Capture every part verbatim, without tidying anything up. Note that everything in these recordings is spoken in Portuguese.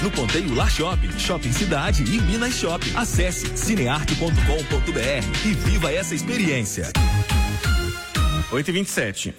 No Ponteio Lar Shopping, Shopping Cidade e Minas Shopping. Acesse cinearte ponto com ponto br e viva essa experiência. oito e vinte e sete.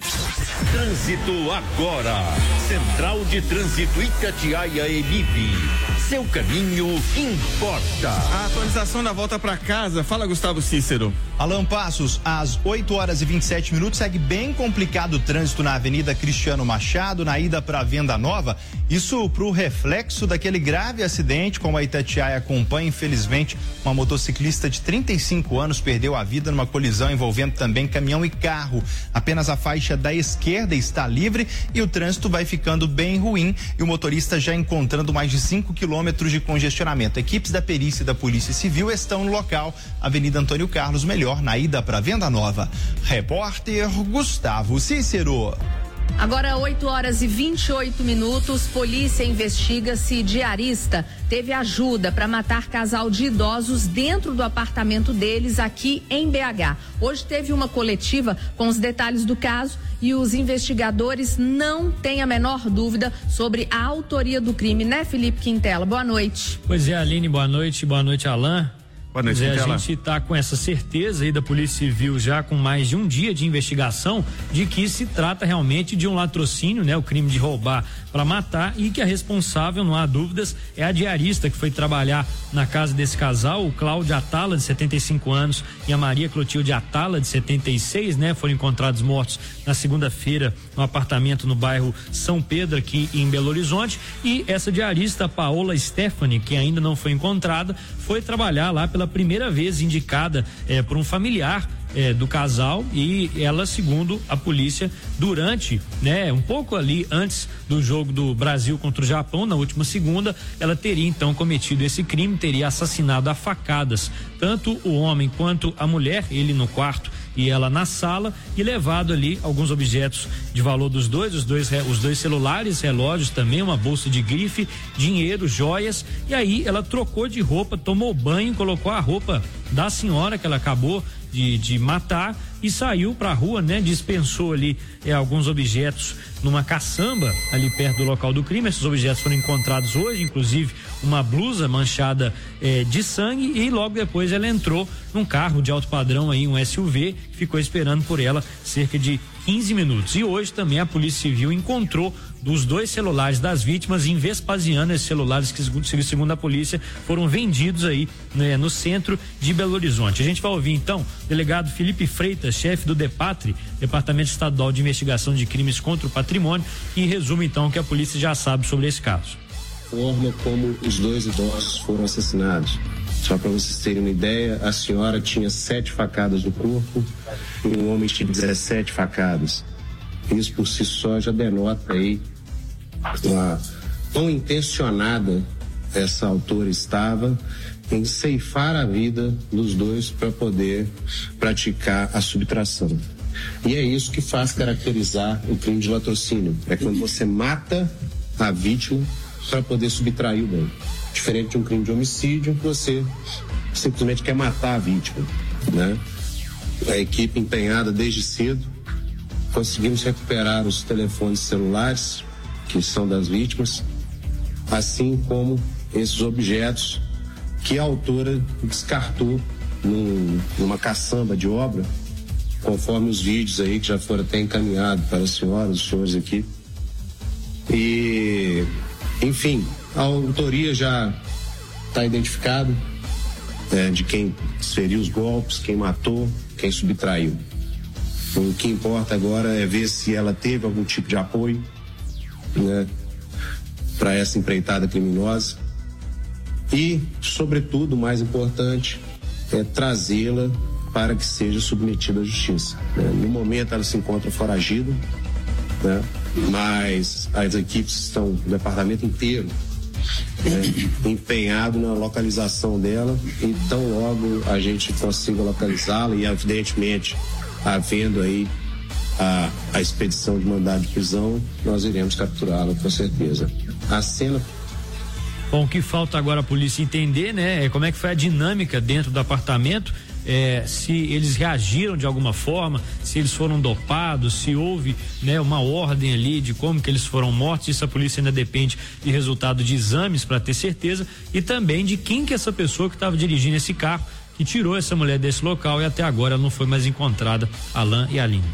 Trânsito agora. Central de Trânsito Itatiaia Emib. Seu caminho importa. A atualização da volta para casa. Fala, Gustavo Cícero. Alan Passos, às oito horas e vinte e sete minutos, segue bem complicado o trânsito na Avenida Cristiano Machado, na ida para Venda Nova. Isso pro reflexo daquele grave acidente, como a Itatiaia acompanha. Infelizmente, uma motociclista de trinta e cinco anos perdeu a vida numa colisão envolvendo também caminhão e carro. Apenas a faixa da esquerda está livre e o trânsito vai ficando bem ruim e o motorista já encontrando mais de cinco quilômetros de congestionamento. Equipes da perícia e da Polícia Civil estão no local. Avenida Antônio Carlos, melhor na ida para Venda Nova. Repórter Gustavo Cícero. Agora oito horas e vinte e oito minutos, polícia investiga se diarista teve ajuda para matar casal de idosos dentro do apartamento deles aqui em B H. Hoje teve uma coletiva com os detalhes do caso e os investigadores não têm a menor dúvida sobre a autoria do crime, né, Felipe Quintela? Boa noite. Pois é, Aline, boa noite, boa noite, Alain. Boa noite, pois é, Quintela. a gente está com essa certeza aí da Polícia Civil, já com mais de um dia de investigação, de que se trata realmente de um latrocínio, né? O crime de roubar para matar, e que a responsável, não há dúvidas, é a diarista que foi trabalhar na casa desse casal, o Cláudio Atala, de setenta e cinco anos, e a Maria Clotilde Atala, de setenta e seis, né? Foram encontrados mortos na segunda-feira no apartamento no bairro São Pedro, aqui em Belo Horizonte, e essa diarista, Paola Stephanie, que ainda não foi encontrada, foi trabalhar lá pela primeira vez, indicada eh, por um familiar É, do casal, e ela, segundo a polícia, durante, né, um pouco ali antes do jogo do Brasil contra o Japão, na última segunda, ela teria então cometido esse crime, teria assassinado a facadas tanto o homem quanto a mulher, ele no quarto e ela na sala, e levado ali alguns objetos de valor dos dois, os dois, os dois celulares, relógios também, uma bolsa de grife, dinheiro, joias, e aí ela trocou de roupa, tomou banho, colocou a roupa da senhora que ela acabou De, de matar e saiu pra rua, né? Dispensou ali é, alguns objetos numa caçamba ali perto do local do crime. Esses objetos foram encontrados hoje, inclusive uma blusa manchada é, de sangue, e logo depois ela entrou num carro de alto padrão aí, um S U V, que ficou esperando por ela cerca de quinze minutos. E hoje também a Polícia Civil encontrou dos dois celulares das vítimas em Vespasiano, esses celulares que, segundo a polícia, foram vendidos aí, né, no centro de Belo Horizonte. A gente vai ouvir então o delegado Felipe Freitas, chefe do DEPATRE, Departamento Estadual de Investigação de Crimes contra o Patrimônio, que resume então o que a polícia já sabe sobre esse caso. Forma como os dois idosos foram assassinados. Só para vocês terem uma ideia, a senhora tinha sete facadas no corpo e o homem tinha dezessete facadas. Isso por si só já denota aí uma tão intencionada essa autora estava em ceifar a vida dos dois para poder praticar a subtração. E é isso que faz caracterizar o crime de latrocínio. É quando você mata a vítima para poder subtrair o bem. Diferente de um crime de homicídio, você simplesmente quer matar a vítima, né? A equipe empenhada desde cedo, conseguimos recuperar os telefones celulares que são das vítimas, assim como esses objetos que a autora descartou num, numa caçamba de obra, conforme os vídeos aí que já foram até encaminhados para as senhoras, os senhores aqui. E, enfim, a autoria já está identificada, é, de quem desferiu os golpes, quem matou, quem subtraiu. O que importa agora é ver se ela teve algum tipo de apoio, né, para essa empreitada criminosa, e, sobretudo, o mais importante é trazê-la para que seja submetida à justiça, né? No momento ela se encontra foragida, né, mas as equipes estão, o departamento inteiro, né, empenhado na localização dela, então logo a gente consiga localizá-la e, evidentemente, havendo aí a, a expedição de mandado de prisão, nós iremos capturá-la com certeza. A cena. Bom, o que falta agora a polícia entender, né, é como é que foi a dinâmica dentro do apartamento, é, se eles reagiram de alguma forma, se eles foram dopados, se houve, né, uma ordem ali de como que eles foram mortos. Isso a polícia ainda depende de resultado de exames para ter certeza, e também de quem que é essa pessoa que estava dirigindo esse carro, que tirou essa mulher desse local, e até agora ela não foi mais encontrada, Alain e Aline.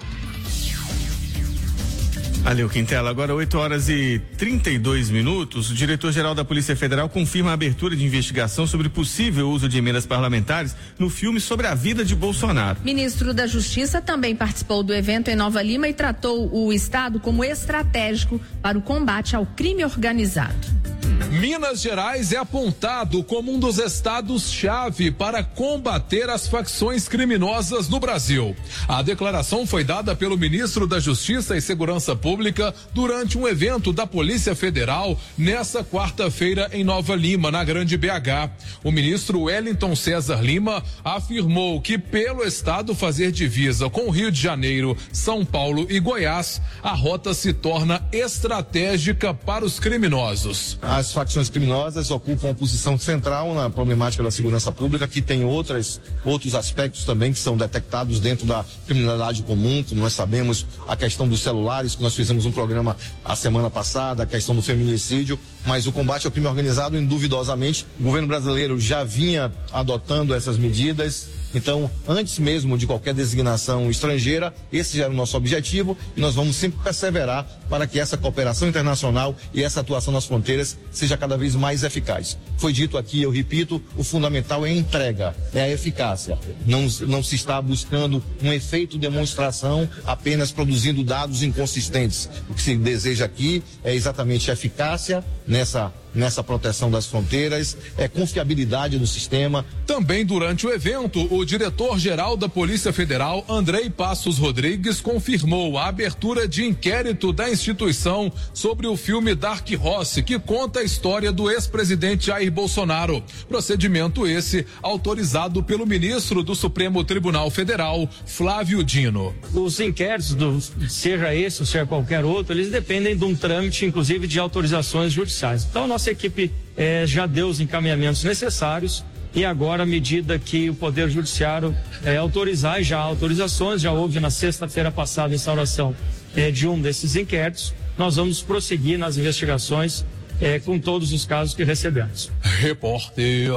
Valeu, Quintela. Agora oito horas e trinta e dois minutos. O diretor-geral da Polícia Federal confirma a abertura de investigação sobre possível uso de emendas parlamentares no filme sobre a vida de Bolsonaro. Ministro da Justiça também participou do evento em Nova Lima e tratou o estado como estratégico para o combate ao crime organizado. Minas Gerais é apontado como um dos estados-chave para combater as facções criminosas no Brasil. A declaração foi dada pelo ministro da Justiça e Segurança Pública durante um evento da Polícia Federal nessa quarta-feira em Nova Lima, na Grande B H. O ministro Wellington César Lima afirmou que, pelo estado fazer divisa com o Rio de Janeiro, São Paulo e Goiás, a rota se torna estratégica para os criminosos. As facções criminosas ocupam uma posição central na problemática da segurança pública, que tem outras, outros aspectos também que são detectados dentro da criminalidade comum, como nós sabemos, a questão dos celulares, que nós fizemos um programa a semana passada, a questão do feminicídio, mas o combate ao crime organizado, induvidosamente, o governo brasileiro já vinha adotando essas medidas. Então, antes mesmo de qualquer designação estrangeira, esse já era o nosso objetivo, e nós vamos sempre perseverar para que essa cooperação internacional e essa atuação nas fronteiras seja cada vez mais eficaz. Foi dito aqui, eu repito, o fundamental é a entrega, é a eficácia. Não, não se está buscando um efeito demonstração, apenas produzindo dados inconsistentes. O que se deseja aqui é exatamente a eficácia nessa nessa proteção das fronteiras, é confiabilidade do sistema. Também durante o evento, o diretor-geral da Polícia Federal, Andrei Passos Rodrigues, confirmou a abertura de inquérito da instituição sobre o filme Dark Horse, que conta a história do ex-presidente Jair Bolsonaro. Procedimento esse autorizado pelo ministro do Supremo Tribunal Federal, Flávio Dino. Os inquéritos, do, seja esse ou seja qualquer outro, eles dependem de um trâmite, inclusive, de autorizações judiciais. Então, nossa A equipe eh, já deu os encaminhamentos necessários, e agora, à medida que o Poder Judiciário eh, autorizar, e já há autorizações, já houve na sexta-feira passada a instauração eh, de um desses inquéritos, nós vamos prosseguir nas investigações eh, com todos os casos que recebemos. Repórter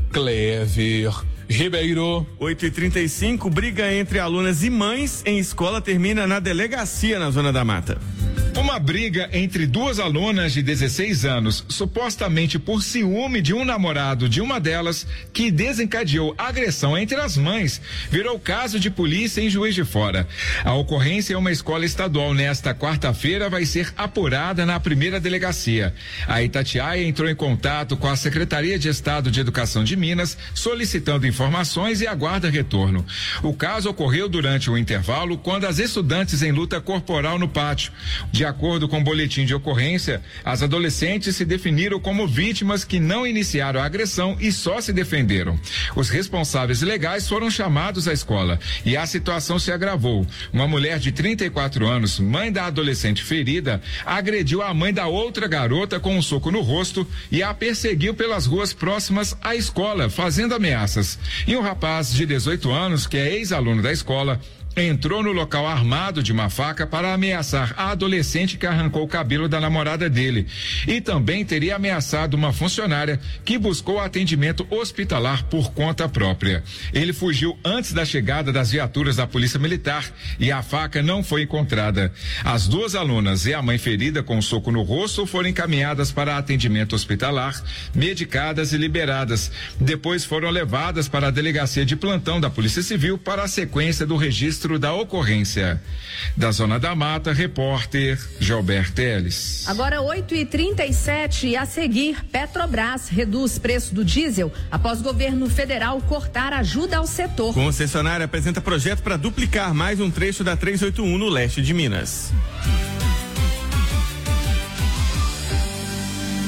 Clever Ribeiro. oito e trinta e cinco, briga entre alunas e mães em escola termina na delegacia na Zona da Mata. Uma briga entre duas alunas de dezesseis anos, supostamente por ciúme de um namorado de uma delas, que desencadeou agressão entre as mães, virou caso de polícia em Juiz de Fora. A ocorrência em uma escola estadual nesta quarta-feira vai ser apurada na primeira delegacia. A Itatiaia entrou em contato com a Secretaria de Estado de Educação de Minas, solicitando informações, e aguarda retorno. O caso ocorreu durante o intervalo, quando as estudantes em luta corporal no pátio. De acordo com o boletim de ocorrência, as adolescentes se definiram como vítimas que não iniciaram a agressão e só se defenderam. Os responsáveis legais foram chamados à escola e a situação se agravou. Uma mulher de trinta e quatro anos, mãe da adolescente ferida, agrediu a mãe da outra garota com um soco no rosto e a perseguiu pelas ruas próximas à escola, fazendo ameaças. E um rapaz de dezoito anos, que é ex-aluno da escola, entrou no local armado de uma faca para ameaçar a adolescente que arrancou o cabelo da namorada dele, e também teria ameaçado uma funcionária que buscou atendimento hospitalar por conta própria. Ele fugiu antes da chegada das viaturas da Polícia Militar e a faca não foi encontrada. As duas alunas e a mãe ferida com um soco no rosto foram encaminhadas para atendimento hospitalar, medicadas e liberadas. Depois foram levadas para a delegacia de plantão da Polícia Civil para a sequência do registro da ocorrência. Da Zona da Mata, repórter Gilberto Teles. Agora oito e trinta e sete, e a seguir, Petrobras reduz preço do diesel após governo federal cortar ajuda ao setor. Concessionária apresenta projeto para duplicar mais um trecho da trezentos e oitenta e um no leste de Minas.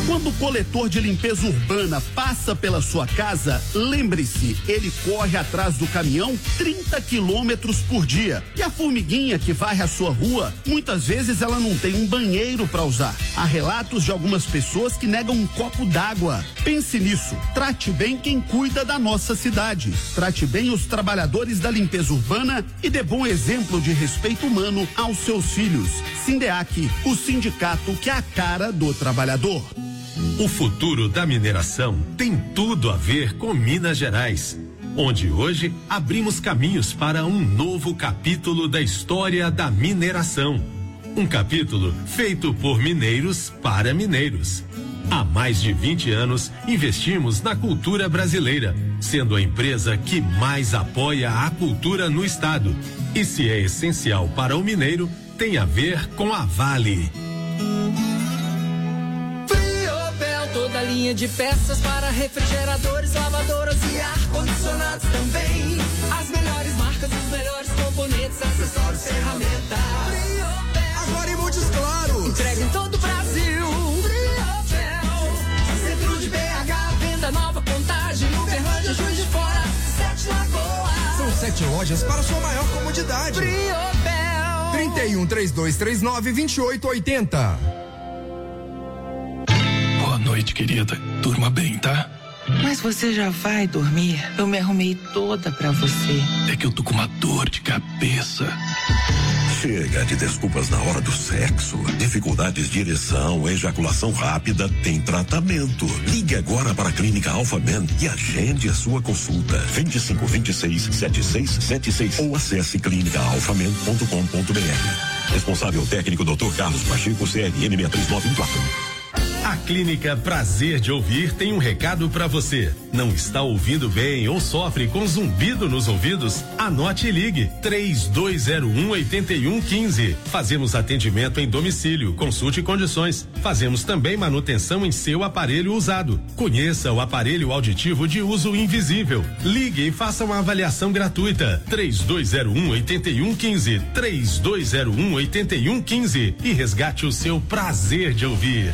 Quando o coletor de limpeza urbana passa pela sua casa, lembre-se, ele corre atrás do caminhão trinta quilômetros por dia. E a formiguinha que varre a sua rua, muitas vezes ela não tem um banheiro para usar. Há relatos de algumas pessoas que negam um copo d'água. Pense nisso. Trate bem quem cuida da nossa cidade. Trate bem os trabalhadores da limpeza urbana e dê bom exemplo de respeito humano aos seus filhos. Sindeac, o sindicato que é a cara do trabalhador. O futuro da mineração tem tudo a ver com Minas Gerais, onde hoje abrimos caminhos para um novo capítulo da história da mineração. Um capítulo feito por mineiros para mineiros. Há mais de vinte anos, investimos na cultura brasileira, sendo a empresa que mais apoia a cultura no estado. E se é essencial para o mineiro, tem a ver com a Vale. Toda linha de peças para refrigeradores, lavadoras e ar-condicionados também. As melhores marcas, os melhores componentes, acessórios, ferramentas. Agora em Montes Claros. Entrega em todo o Brasil. Centro de B H, venda nova, Contagem, Uberlândia, Juiz de Fora, Sete Lagoas. São sete lojas para sua maior comodidade. Friobel. trinta e um, trinta e dois, trinta e nove, vinte e oito, oitenta. Boa noite, querida. Durma bem, tá? Mas você já vai dormir? Eu me arrumei toda pra você. É que eu tô com uma dor de cabeça. Chega de desculpas na hora do sexo. Dificuldades de ereção, ejaculação rápida, tem tratamento. Ligue agora para a Clínica Alphaman e agende a sua consulta. vinte e cinco, vinte e seis, setenta e seis setenta e seis ou acesse clínica alphaman ponto com ponto b r. Responsável técnico doutor Carlos Pacheco, C R N seis três nove um quatro. A Clínica Prazer de Ouvir tem um recado para você. Não está ouvindo bem ou sofre com zumbido nos ouvidos? Anote e ligue três dois zero um, oito um um cinco. Fazemos atendimento em domicílio, consulte condições. Fazemos também manutenção em seu aparelho usado. Conheça o aparelho auditivo de uso invisível. Ligue e faça uma avaliação gratuita. três dois zero um, oito um um cinco. três dois zero um, oito um um cinco e resgate o seu prazer de ouvir.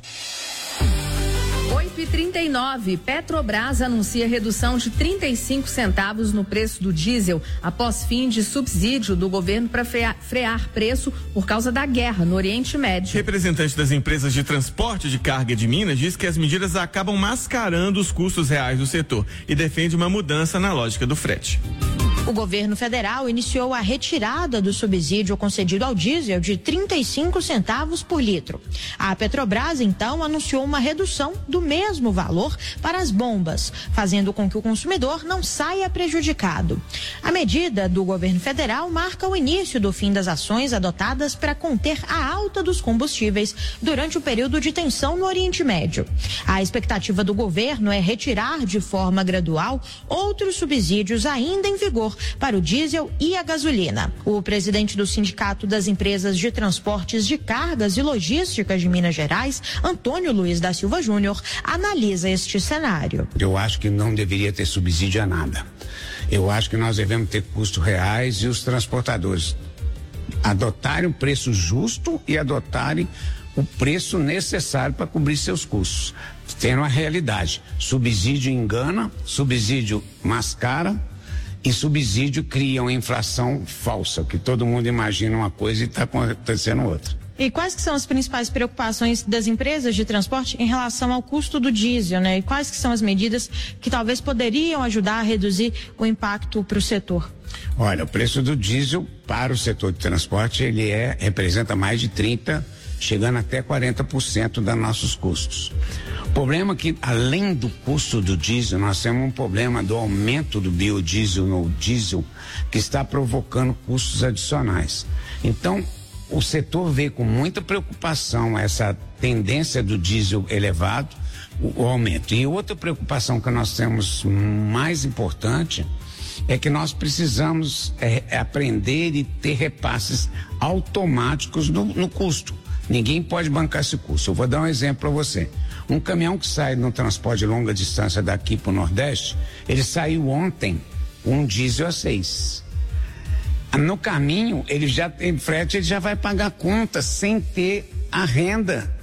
oito e trinta e nove, Petrobras anuncia redução de trinta e cinco centavos no preço do diesel após fim de subsídio do governo para frear, frear preço por causa da guerra no Oriente Médio. Representante das empresas de transporte de carga de Minas diz que as medidas acabam mascarando os custos reais do setor e defende uma mudança na lógica do frete. O governo federal iniciou a retirada do subsídio concedido ao diesel de trinta e cinco centavos por litro. A Petrobras, então, anunciou uma redução do mesmo valor para as bombas, fazendo com que o consumidor não saia prejudicado. A medida do governo federal marca o início do fim das ações adotadas para conter a alta dos combustíveis durante o período de tensão no Oriente Médio. A expectativa do governo é retirar de forma gradual outros subsídios ainda em vigor para o diesel e a gasolina. O presidente do Sindicato das Empresas de Transportes de Cargas e Logísticas de Minas Gerais, Antônio Luiz da Silva Júnior, analisa este cenário. Eu acho que não deveria ter subsídio a nada. Eu acho que nós devemos ter custos reais e os transportadores adotarem um preço justo e adotarem o preço necessário para cobrir seus custos. Tem uma realidade. Subsídio engana, subsídio mascara, e subsídio cria uma inflação falsa, que todo mundo imagina uma coisa e está acontecendo outra. E quais que são as principais preocupações das empresas de transporte em relação ao custo do diesel, né? E quais que são as medidas que talvez poderiam ajudar a reduzir o impacto para o setor? Olha, o preço do diesel para o setor de transporte, ele é, representa mais de trinta, chegando até quarenta por cento dos nossos custos. O problema é que, além do custo do diesel, nós temos um problema do aumento do biodiesel no diesel, que está provocando custos adicionais. Então, o setor vê com muita preocupação essa tendência do diesel elevado, o, o aumento. E outra preocupação que nós temos mais importante é que nós precisamos é, aprender e ter repasses automáticos no, no custo. Ninguém pode bancar esse custo. Eu vou dar um exemplo para você. Um caminhão que sai no transporte de longa distância daqui para o Nordeste, ele saiu ontem um diesel a seis. No caminho, ele já tem frete, ele já vai pagar conta sem ter a renda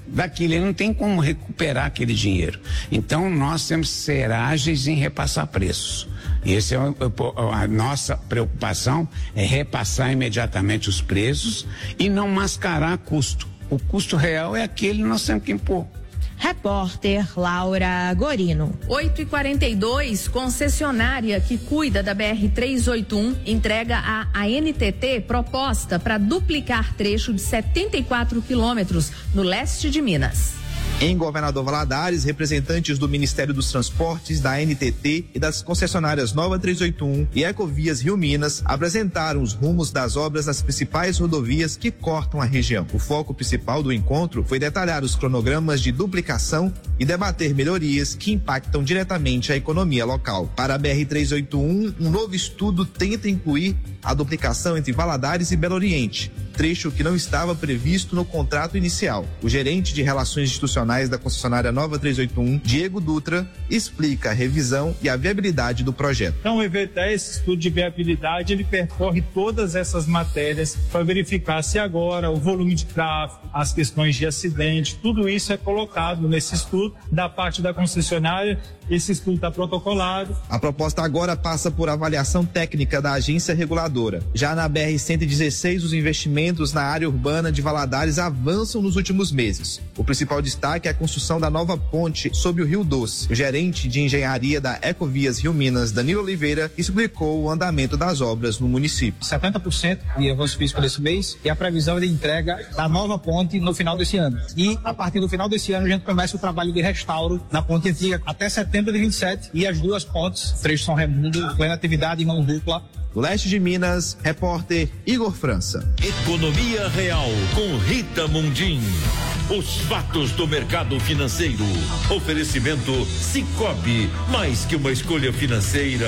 daquilo, ele não tem como recuperar aquele dinheiro. Então nós temos que ser ágeis em repassar preços. Essa é a nossa preocupação, é repassar imediatamente os preços e não mascarar custo. O custo real é aquele que nós temos que impor. Repórter Laura Gorino. oito e quarenta e dois, concessionária que cuida da B R trezentos e oitenta e um entrega à A N T T proposta para duplicar trecho de setenta e quatro quilômetros no leste de Minas. Em Governador Valadares, representantes do Ministério dos Transportes, da A N T T e das concessionárias Nova trezentos e oitenta e um e Ecovias Rio Minas apresentaram os rumos das obras nas principais rodovias que cortam a região. O foco principal do encontro foi detalhar os cronogramas de duplicação e debater melhorias que impactam diretamente a economia local. Para a B R trezentos e oitenta e um, um novo estudo tenta incluir a duplicação entre Valadares e Belo Oriente, trecho que não estava previsto no contrato inicial. O gerente de Relações Institucionais da concessionária Nova trezentos e oitenta e um, Diego Dutra, explica a revisão e a viabilidade do projeto. Então, o E V T, esse estudo de viabilidade, ele percorre todas essas matérias para verificar se agora o volume de tráfego, as questões de acidente, tudo isso é colocado nesse estudo. Da parte da concessionária, esse estudo está protocolado. A proposta agora passa por avaliação técnica da agência reguladora. Já na B R cento e dezesseis, os investimentos na área urbana de Valadares avançam nos últimos meses. O principal destaque é a construção da nova ponte sobre o Rio Doce. O gerente de engenharia da Ecovias Rio Minas, Danilo Oliveira, explicou o andamento das obras no município. setenta por cento de avanço físico desse mês e a previsão de entrega da nova ponte no final desse ano. E a partir do final desse ano a gente começa o trabalho de restauro na ponte antiga até setembro de vinte e sete e as duas pontes, trecho São Raimundo, plena atividade em mão dupla. Do leste de Minas, repórter Igor França. Economia Real com Rita Mundim. Os fatos do mercado financeiro. Oferecimento Sicoob, mais que uma escolha financeira.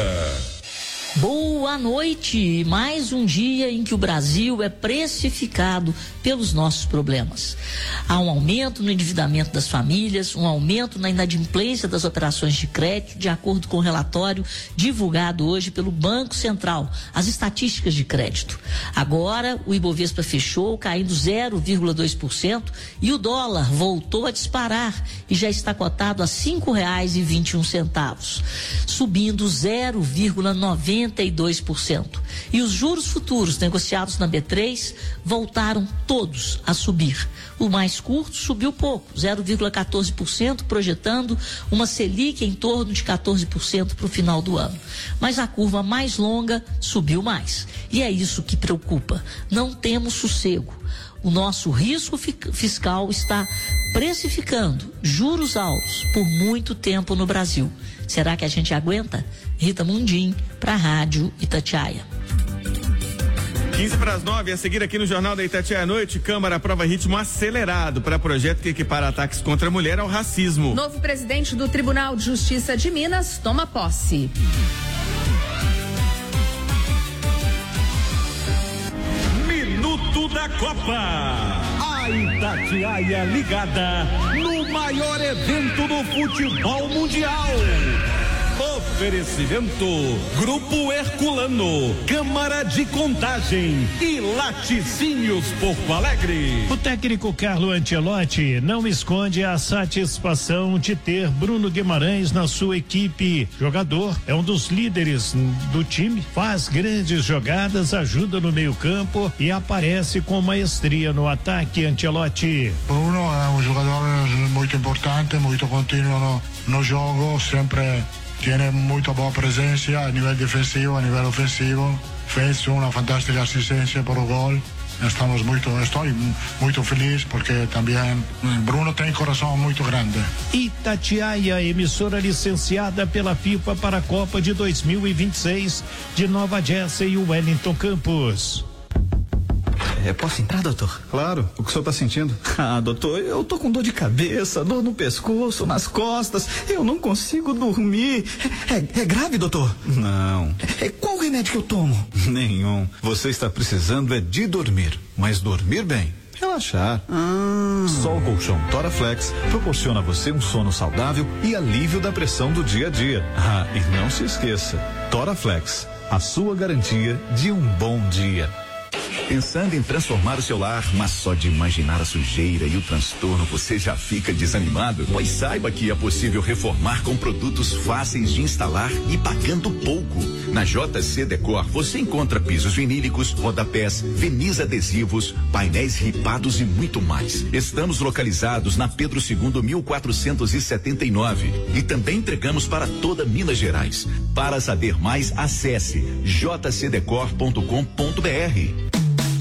Boa noite! Mais um dia em que o Brasil é precificado pelos nossos problemas. Há um aumento no endividamento das famílias, um aumento na inadimplência das operações de crédito, de acordo com o relatório divulgado hoje pelo Banco Central, as estatísticas de crédito. Agora, o Ibovespa fechou caindo zero vírgula dois por cento e o dólar voltou a disparar e já está cotado a cinco reais e vinte e um centavos, subindo zero vírgula noventa e dois por cento. E os juros futuros negociados na B três voltaram todos a subir. O mais curto subiu pouco, zero vírgula quatorze por cento, projetando uma Selic em torno de quatorze por cento para o final do ano. Mas a curva mais longa subiu mais. E é isso que preocupa. Não temos sossego. O nosso risco fiscal está precificando juros altos por muito tempo no Brasil. Será que a gente aguenta? Rita Mundim, para a Rádio Itatiaia. quinze para as nove, a seguir aqui no Jornal da Itatiaia à Noite, Câmara aprova ritmo acelerado para projeto que equipara ataques contra a mulher ao racismo. Novo presidente do Tribunal de Justiça de Minas toma posse. Minuto da Copa. A Itatiaia ligada no maior evento do futebol mundial. Oferecimento Grupo Herculano, Câmara de Contagem e Laticínios Porto Alegre. O técnico Carlo Ancelotti não esconde a satisfação de ter Bruno Guimarães na sua equipe. Jogador é um dos líderes do time, faz grandes jogadas, ajuda no meio-campo e aparece com maestria no ataque. Ancelotti. Bruno é um jogador muito importante, muito contínuo no, no jogo, sempre tiene muita boa presença a nível defensivo, a nível ofensivo. Fez uma fantástica assistência para o gol. Estamos muito, estou muito feliz porque também Bruno tem coração muito grande. Itatiaia, emissora licenciada pela FIFA para a Copa de dois mil e vinte e seis de Nova Jersey e Wellington Campos. É, posso entrar, doutor? Claro. O que o senhor está sentindo? Ah, doutor, eu tô com dor de cabeça, dor no pescoço, nas costas. Eu não consigo dormir. É, é, é grave, doutor? Não. É, qual remédio que eu tomo? Nenhum. Você está precisando é de dormir, mas dormir bem. Relaxar. Ah. Só o colchão Toraflex proporciona a você um sono saudável e alívio da pressão do dia a dia. Ah, e não se esqueça, Toraflex, a sua garantia de um bom dia. Pensando em transformar o seu lar, mas só de imaginar a sujeira e o transtorno você já fica desanimado? Pois saiba que é possível reformar com produtos fáceis de instalar e pagando pouco. Na J C Decor você encontra pisos vinílicos, rodapés, verniz adesivos, painéis ripados e muito mais. Estamos localizados na Pedro segundo mil quatrocentos e setenta e nove e também entregamos para toda Minas Gerais. Para saber mais, acesse j c decor ponto com ponto b r.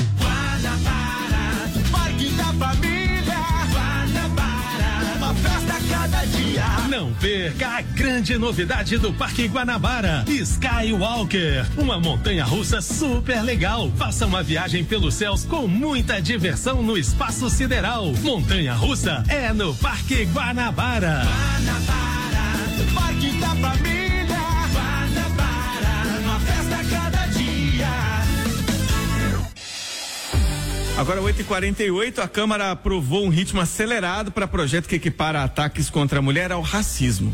Parque da Família, Guanabara, uma festa a cada dia. Não perca a grande novidade do Parque Guanabara, Skywalker, uma montanha-russa super legal. Faça uma viagem pelos céus com muita diversão no espaço sideral. Montanha-russa é no Parque Guanabara. Guanabara, Parque da Família, Guanabara, uma festa a cada dia. Agora oito e quarenta e oito, a Câmara aprovou um ritmo acelerado para projeto que equipara ataques contra a mulher ao racismo.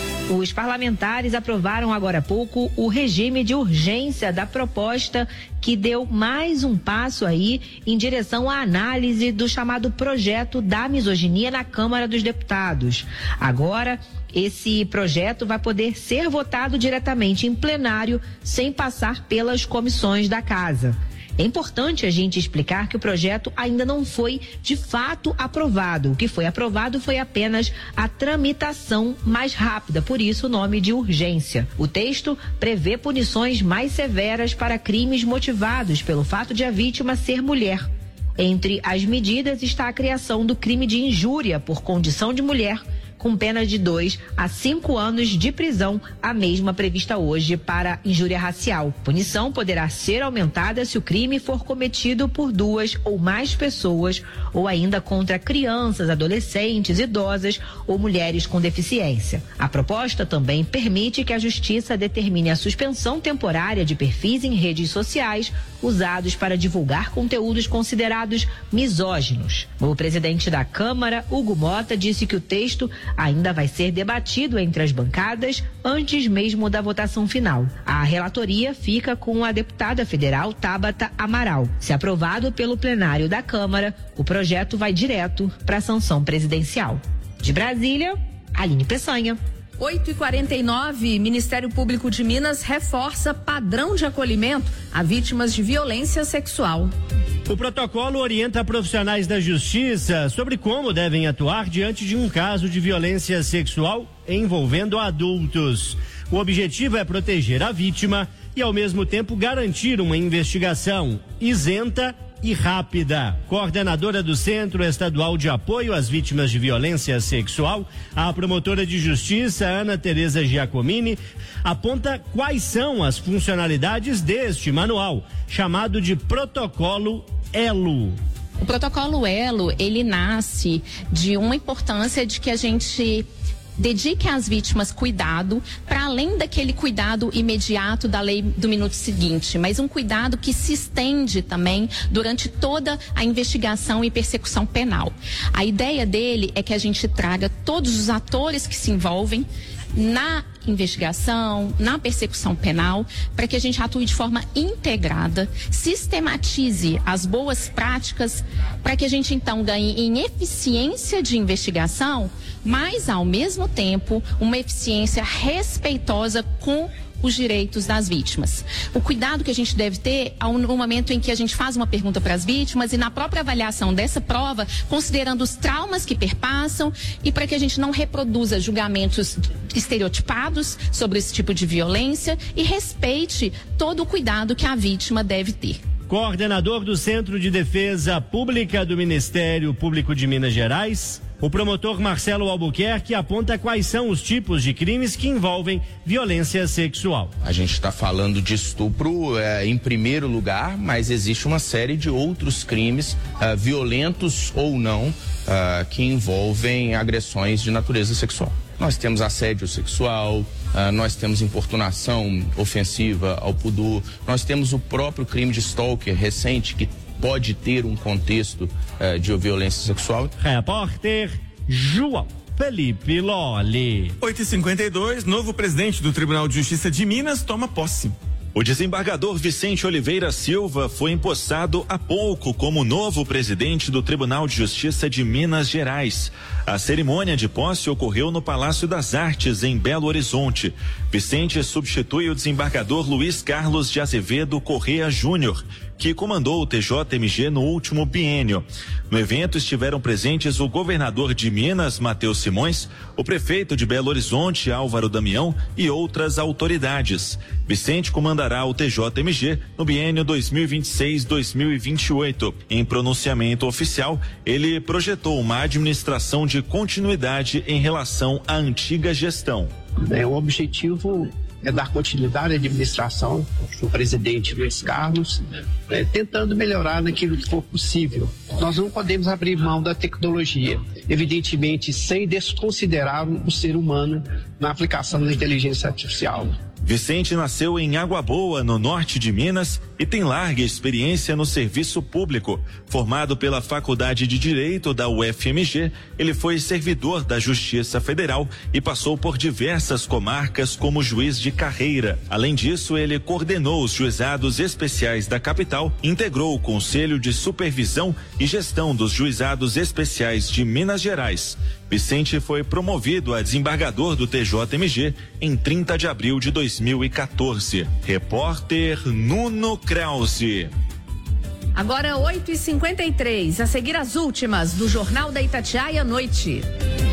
Os parlamentares aprovaram agora há pouco o regime de urgência da proposta que deu mais um passo aí em direção à análise do chamado projeto da misoginia na Câmara dos Deputados. Agora, esse projeto vai poder ser votado diretamente em plenário sem passar pelas comissões da Casa. É importante a gente explicar que o projeto ainda não foi de fato aprovado. O que foi aprovado foi apenas a tramitação mais rápida, por isso o nome de urgência. O texto prevê punições mais severas para crimes motivados pelo fato de a vítima ser mulher. Entre as medidas está a criação do crime de injúria por condição de mulher, com pena de dois a cinco anos de prisão, a mesma prevista hoje para injúria racial. Punição poderá ser aumentada se o crime for cometido por duas ou mais pessoas, ou ainda contra crianças, adolescentes, idosas ou mulheres com deficiência. A proposta também permite que a Justiça determine a suspensão temporária de perfis em redes sociais usados para divulgar conteúdos considerados misóginos. O presidente da Câmara, Hugo Mota, disse que o texto ainda vai ser debatido entre as bancadas antes mesmo da votação final. A relatoria fica com a deputada federal Tabata Amaral. Se aprovado pelo plenário da Câmara, o projeto vai direto para a sanção presidencial. De Brasília, Aline Peçanha. oito e quarenta e nove, Ministério Público de Minas reforça padrão de acolhimento a vítimas de violência sexual. O protocolo orienta profissionais da justiça sobre como devem atuar diante de um caso de violência sexual envolvendo adultos. O objetivo é proteger a vítima e, ao mesmo tempo, garantir uma investigação isenta e rápida. Coordenadora do Centro Estadual de Apoio às Vítimas de Violência Sexual, a promotora de justiça Ana Tereza Giacomini aponta quais são as funcionalidades deste manual, chamado de Protocolo Elo. O Protocolo Elo, ele nasce de uma importância de que a gente dedique às vítimas cuidado, para além daquele cuidado imediato da lei do minuto seguinte, mas um cuidado que se estende também durante toda a investigação e persecução penal. A ideia dele é que a gente traga todos os atores que se envolvem na investigação, na persecução penal, para que a gente atue de forma integrada, sistematize as boas práticas, para que a gente então ganhe em eficiência de investigação, mas ao mesmo tempo uma eficiência respeitosa com os direitos das vítimas. O cuidado que a gente deve ter no momento em que a gente faz uma pergunta para as vítimas e na própria avaliação dessa prova, considerando os traumas que perpassam e para que a gente não reproduza julgamentos estereotipados sobre esse tipo de violência e respeite todo o cuidado que a vítima deve ter. Coordenador do Centro de Defesa Pública do Ministério Público de Minas Gerais, o promotor Marcelo Albuquerque aponta quais são os tipos de crimes que envolvem violência sexual. A gente está falando de estupro é, em primeiro lugar, mas existe uma série de outros crimes, uh, violentos ou não, uh, que envolvem agressões de natureza sexual. Nós temos assédio sexual, uh, nós temos importunação ofensiva ao pudor, nós temos o próprio crime de stalker recente que pode ter um contexto uh, de violência sexual. Repórter João Felipe Lolli. oito e cinquenta e dois, novo presidente do Tribunal de Justiça de Minas toma posse. O desembargador Vicente Oliveira Silva foi empossado há pouco como novo presidente do Tribunal de Justiça de Minas Gerais. A cerimônia de posse ocorreu no Palácio das Artes, em Belo Horizonte. Vicente substitui o desembargador Luiz Carlos de Azevedo Correa Júnior, que comandou o T J M G no último biênio. No evento estiveram presentes o governador de Minas, Matheus Simões, o prefeito de Belo Horizonte, Álvaro Damião, e outras autoridades. Vicente comandará o T J M G no biênio dois mil e vinte e seis a dois mil e vinte e oito. Em pronunciamento oficial, ele projetou uma administração de continuidade em relação à antiga gestão. É, o objetivo é dar continuidade à administração do presidente Luiz Carlos, é, tentando melhorar naquilo que for possível. Nós não podemos abrir mão da tecnologia, evidentemente sem desconsiderar o ser humano na aplicação da inteligência artificial. Vicente nasceu em Água Boa, no norte de Minas, e tem larga experiência no serviço público. Formado pela Faculdade de Direito da U F M G, ele foi servidor da Justiça Federal e passou por diversas comarcas como juiz de carreira. Além disso, ele coordenou os juizados especiais da capital, integrou o Conselho de Supervisão e Gestão dos Juizados Especiais de Minas Gerais. Vicente foi promovido a desembargador do T J M G em trinta de abril de dois mil e quatorze. Repórter Nuno Krause. Agora oito e cinquenta e três, a seguir as últimas do Jornal da Itatiaia à noite.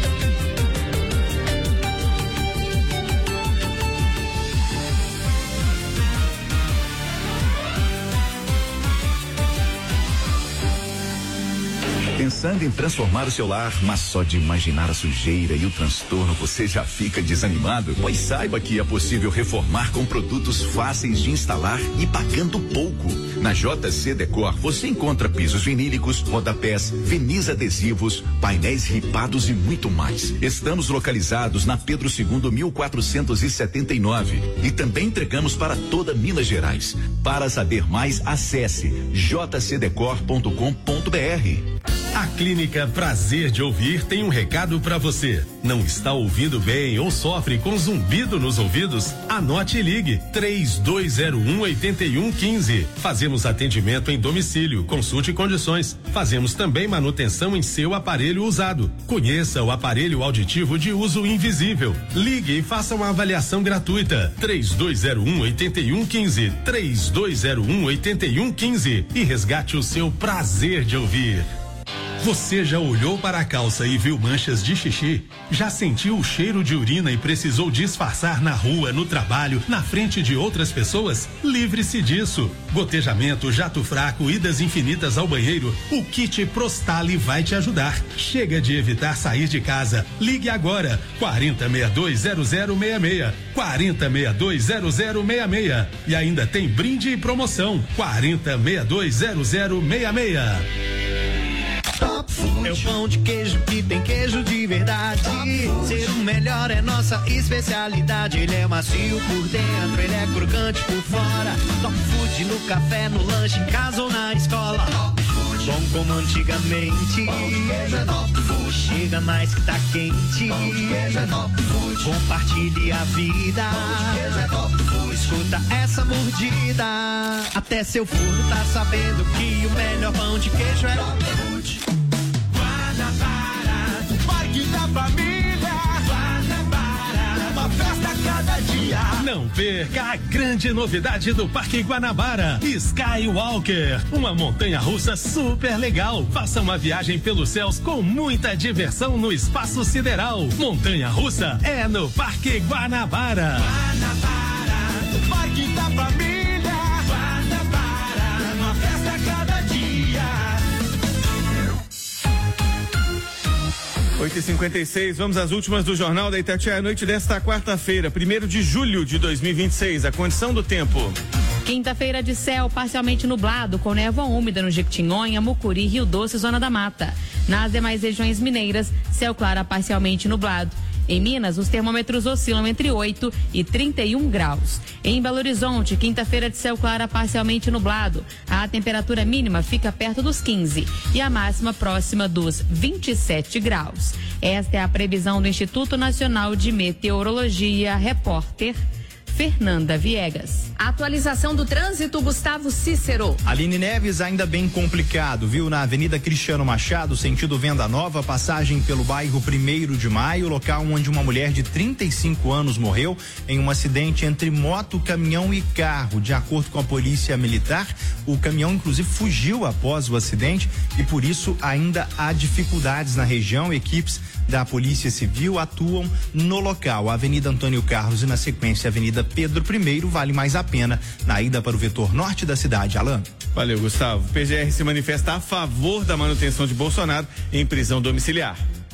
Pensando em transformar o seu lar, mas só de imaginar a sujeira e o transtorno você já fica desanimado? Pois saiba que é possível reformar com produtos fáceis de instalar e pagando pouco. Na J C Decor você encontra pisos vinílicos, rodapés, verniz adesivos, painéis ripados e muito mais. Estamos localizados na Pedro segundo mil quatrocentos e setenta e nove e também entregamos para toda Minas Gerais. Para saber mais, acesse j c decor ponto com ponto b r. A Clínica Prazer de Ouvir tem um recado para você. Não está ouvindo bem ou sofre com zumbido nos ouvidos? Anote e ligue três dois zero um, oito um um cinco. Fazemos atendimento em domicílio, consulte condições. Fazemos também manutenção em seu aparelho usado. Conheça o aparelho auditivo de uso invisível. Ligue e faça uma avaliação gratuita. três dois zero um, oito um um cinco. três dois zero um, oito um um cinco e resgate o seu prazer de ouvir. Você já olhou para a calça e viu manchas de xixi? Já sentiu o cheiro de urina e precisou disfarçar na rua, no trabalho, na frente de outras pessoas? Livre-se disso. Gotejamento, jato fraco, idas infinitas ao banheiro, o kit Prostali vai te ajudar. Chega de evitar sair de casa. Ligue agora, quarenta, sessenta e dois, zero zero seis seis, quarenta, sessenta e dois, zero zero seis seis. E ainda tem brinde e promoção, quarenta, sessenta e dois, zero zero seis seis. É o pão de queijo que tem queijo de verdade. Ser o melhor é nossa especialidade. Ele é macio por dentro, ele é crocante por fora. Top Food no café, no lanche, em casa ou na escola. Bom como antigamente. Chega mais que tá quente. Compartilhe a vida. Escuta essa mordida. Até seu forno tá sabendo que o melhor pão de queijo é Top Food. Guanabara, o parque da família. Guanabara, uma festa a cada dia. Não perca a grande novidade do Parque Guanabara, Skywalker, uma montanha-russa super legal. Faça uma viagem pelos céus com muita diversão no espaço sideral. Montanha-russa é no Parque Guanabara. Guanabara, o parque da família. Guanabara, uma festa a cada dia. oito e cinquenta e seis, vamos às últimas do Jornal da Itatiaia à noite desta quarta-feira, primeiro de julho de dois mil e vinte e seis. A condição do tempo. Quinta-feira de céu parcialmente nublado, com névoa úmida no Jequitinhonha, Mucuri, Rio Doce e Zona da Mata. Nas demais regiões mineiras, céu claro a parcialmente nublado. Em Minas, os termômetros oscilam entre oito e trinta e um graus. Em Belo Horizonte, quinta-feira de céu claro a parcialmente nublado. A temperatura mínima fica perto dos quinze e a máxima próxima dos vinte e sete graus. Esta é a previsão do Instituto Nacional de Meteorologia. Repórter Fernanda Viegas. Atualização do trânsito, Gustavo Cícero. Aline Neves, ainda bem complicado, viu? Na Avenida Cristiano Machado, sentido Venda Nova, passagem pelo bairro primeiro de Maio, local onde uma mulher de trinta e cinco anos morreu em um acidente entre moto, caminhão e carro. De acordo com a polícia militar, o caminhão inclusive fugiu após o acidente e por isso ainda há dificuldades na região. Equipes da Polícia Civil atuam no local. A Avenida Antônio Carlos e na sequência a Avenida Pedro I vale mais a pena na ida para o vetor norte da cidade. Alain. Valeu, Gustavo. P G R se manifesta a favor da manutenção de Bolsonaro em prisão domiciliar.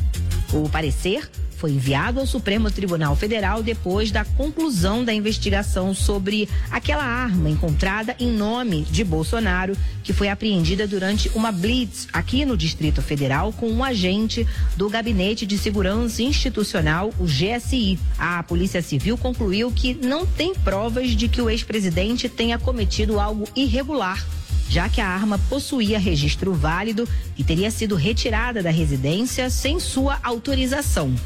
O parecer foi enviado ao Supremo Tribunal Federal depois da conclusão da investigação sobre aquela arma encontrada em nome de Bolsonaro, que foi apreendida durante uma blitz aqui no Distrito Federal com um agente do Gabinete de Segurança Institucional, o G S I. A Polícia Civil concluiu que não tem provas de que o ex-presidente tenha cometido algo irregular, já que a arma possuía registro válido e teria sido retirada da residência sem sua autorização.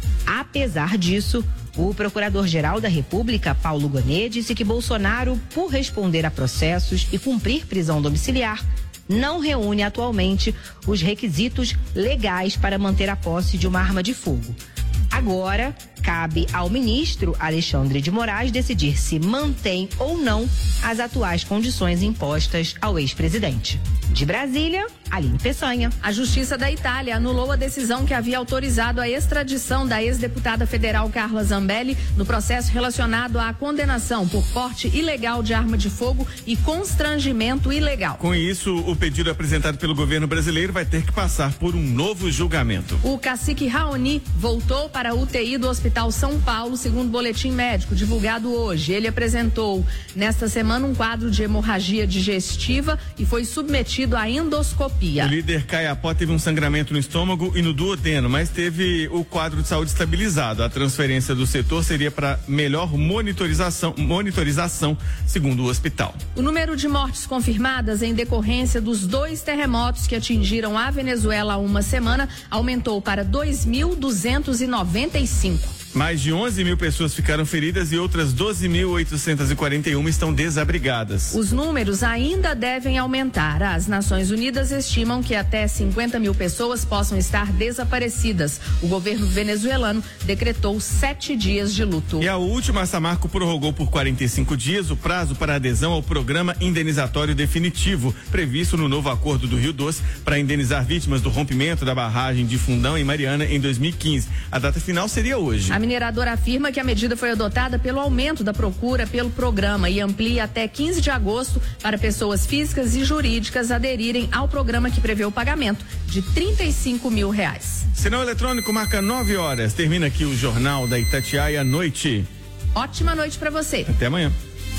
Apesar disso, o Procurador-Geral da República, Paulo Gonet, disse que Bolsonaro, por responder a processos e cumprir prisão domiciliar, não reúne atualmente os requisitos legais para manter a posse de uma arma de fogo. Agora, cabe ao ministro Alexandre de Moraes decidir se mantém ou não as atuais condições impostas ao ex-presidente. De Brasília, Aline Peçanha. A Justiça da Itália anulou a decisão que havia autorizado a extradição da ex-deputada federal Carla Zambelli no processo relacionado à condenação por porte ilegal de arma de fogo e constrangimento ilegal. Com isso, o pedido apresentado pelo governo brasileiro vai ter que passar por um novo julgamento. O cacique Raoni voltou para a U T I do Hospital São Paulo, segundo o boletim médico divulgado hoje. Ele apresentou nesta semana um quadro de hemorragia digestiva e foi submetido à endoscopia. O líder Caiapó teve um sangramento no estômago e no duodeno, mas teve o quadro de saúde estabilizado. A transferência do setor seria para melhor monitorização, monitorização, segundo o hospital. O número de mortes confirmadas em decorrência dos dois terremotos que atingiram a Venezuela há uma semana aumentou para dois mil duzentos e noventa e cinco. Mais de onze mil pessoas ficaram feridas e outras doze mil oitocentos e quarenta e uma estão desabrigadas. Os números ainda devem aumentar. As Nações Unidas estimam que até cinquenta mil pessoas possam estar desaparecidas. O governo venezuelano decretou sete dias de luto. E a última, a Samarco prorrogou por quarenta e cinco dias o prazo para adesão ao programa indenizatório definitivo, previsto no novo acordo do Rio Doce para indenizar vítimas do rompimento da barragem de Fundão em Mariana em dois mil e quinze. A data final seria hoje. A mineradora afirma que a medida foi adotada pelo aumento da procura pelo programa e amplia até quinze de agosto para pessoas físicas e jurídicas aderirem ao programa que prevê o pagamento de trinta e cinco mil reais. Sinal eletrônico marca nove horas. Termina aqui o Jornal da Itatiaia à noite. Ótima noite para você. Até amanhã.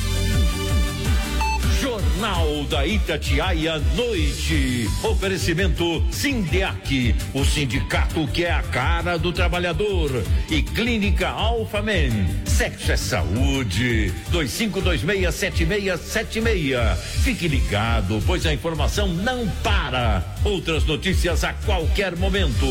Jornal da Itatiaia Noite. Oferecimento Sindeac, o sindicato que é a cara do trabalhador. E Clínica Alfamen. Sexo é saúde. dois cinco dois seis sete seis sete seis. Fique ligado, pois a informação não para. Outras notícias a qualquer momento.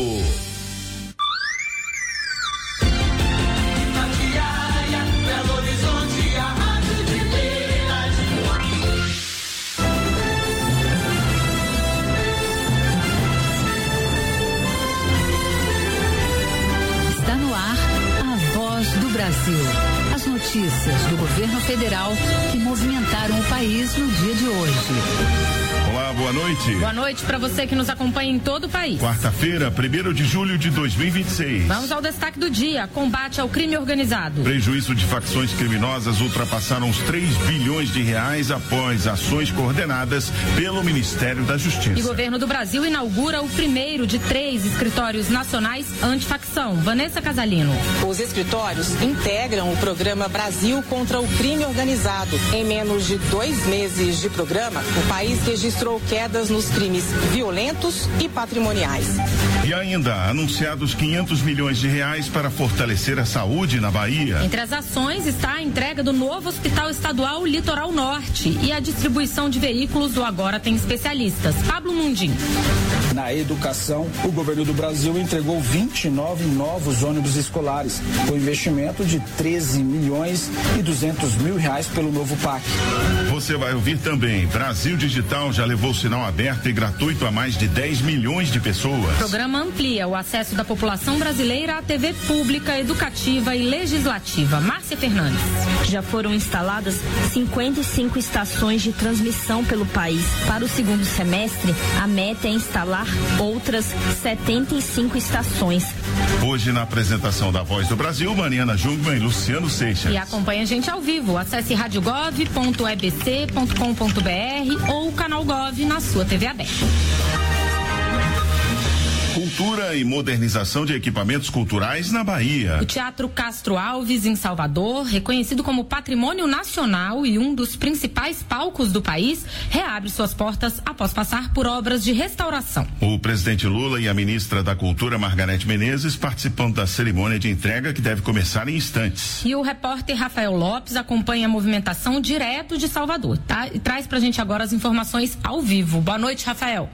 Brasil. As notícias do governo federal que movimentaram o país no dia de hoje. Olá, boa noite. Boa noite para você que nos acompanha em todo o país. Quarta-feira, primeiro de julho de dois mil e vinte e seis. Vamos ao destaque do dia: combate ao crime organizado. Prejuízo de facções criminosas ultrapassaram os três bilhões de reais após ações coordenadas pelo Ministério da Justiça. E o governo do Brasil inaugura o primeiro de três escritórios nacionais antifacção. Vanessa Casalino. Os escritórios integram o programa Brasil contra o Crime Organizado. Em menos de dois meses de programa, o país registrou quedas nos crimes violentos e patrimoniais. E ainda, anunciados quinhentos milhões de reais para fortalecer a saúde na Bahia. Entre as ações está a entrega do novo Hospital Estadual Litoral Norte e a distribuição de veículos do Agora Tem Especialistas. Pablo Mundim. Na educação, o governo do Brasil entregou vinte e nove novos ônibus escolares, com investimento de treze milhões e duzentos mil reais pelo novo P A C. Você vai ouvir também, Brasil Digital já levou sinal aberto e gratuito a mais de dez milhões de pessoas. O programa amplia o acesso da população brasileira à T V pública, educativa e legislativa. Márcia Fernandes. Já foram instaladas cinquenta e cinco estações de transmissão pelo país. Para o segundo semestre, a meta é instalar outras setenta e cinco estações. Hoje, na apresentação da Voz do Brasil, Mariana Jungmann e Luciano Seixas. E acompanha a gente ao vivo. Acesse rádio gov ponto e b c ponto com ponto b r ou o canal Gov na sua T V aberta. Cultura e modernização de equipamentos culturais na Bahia. O Teatro Castro Alves, em Salvador, reconhecido como patrimônio nacional e um dos principais palcos do país, reabre suas portas após passar por obras de restauração. O presidente Lula e a ministra da Cultura, Margarete Menezes, participam da cerimônia de entrega que deve começar em instantes. E o repórter Rafael Lopes acompanha a movimentação direto de Salvador, tá? E traz pra gente agora as informações ao vivo. Boa noite, Rafael.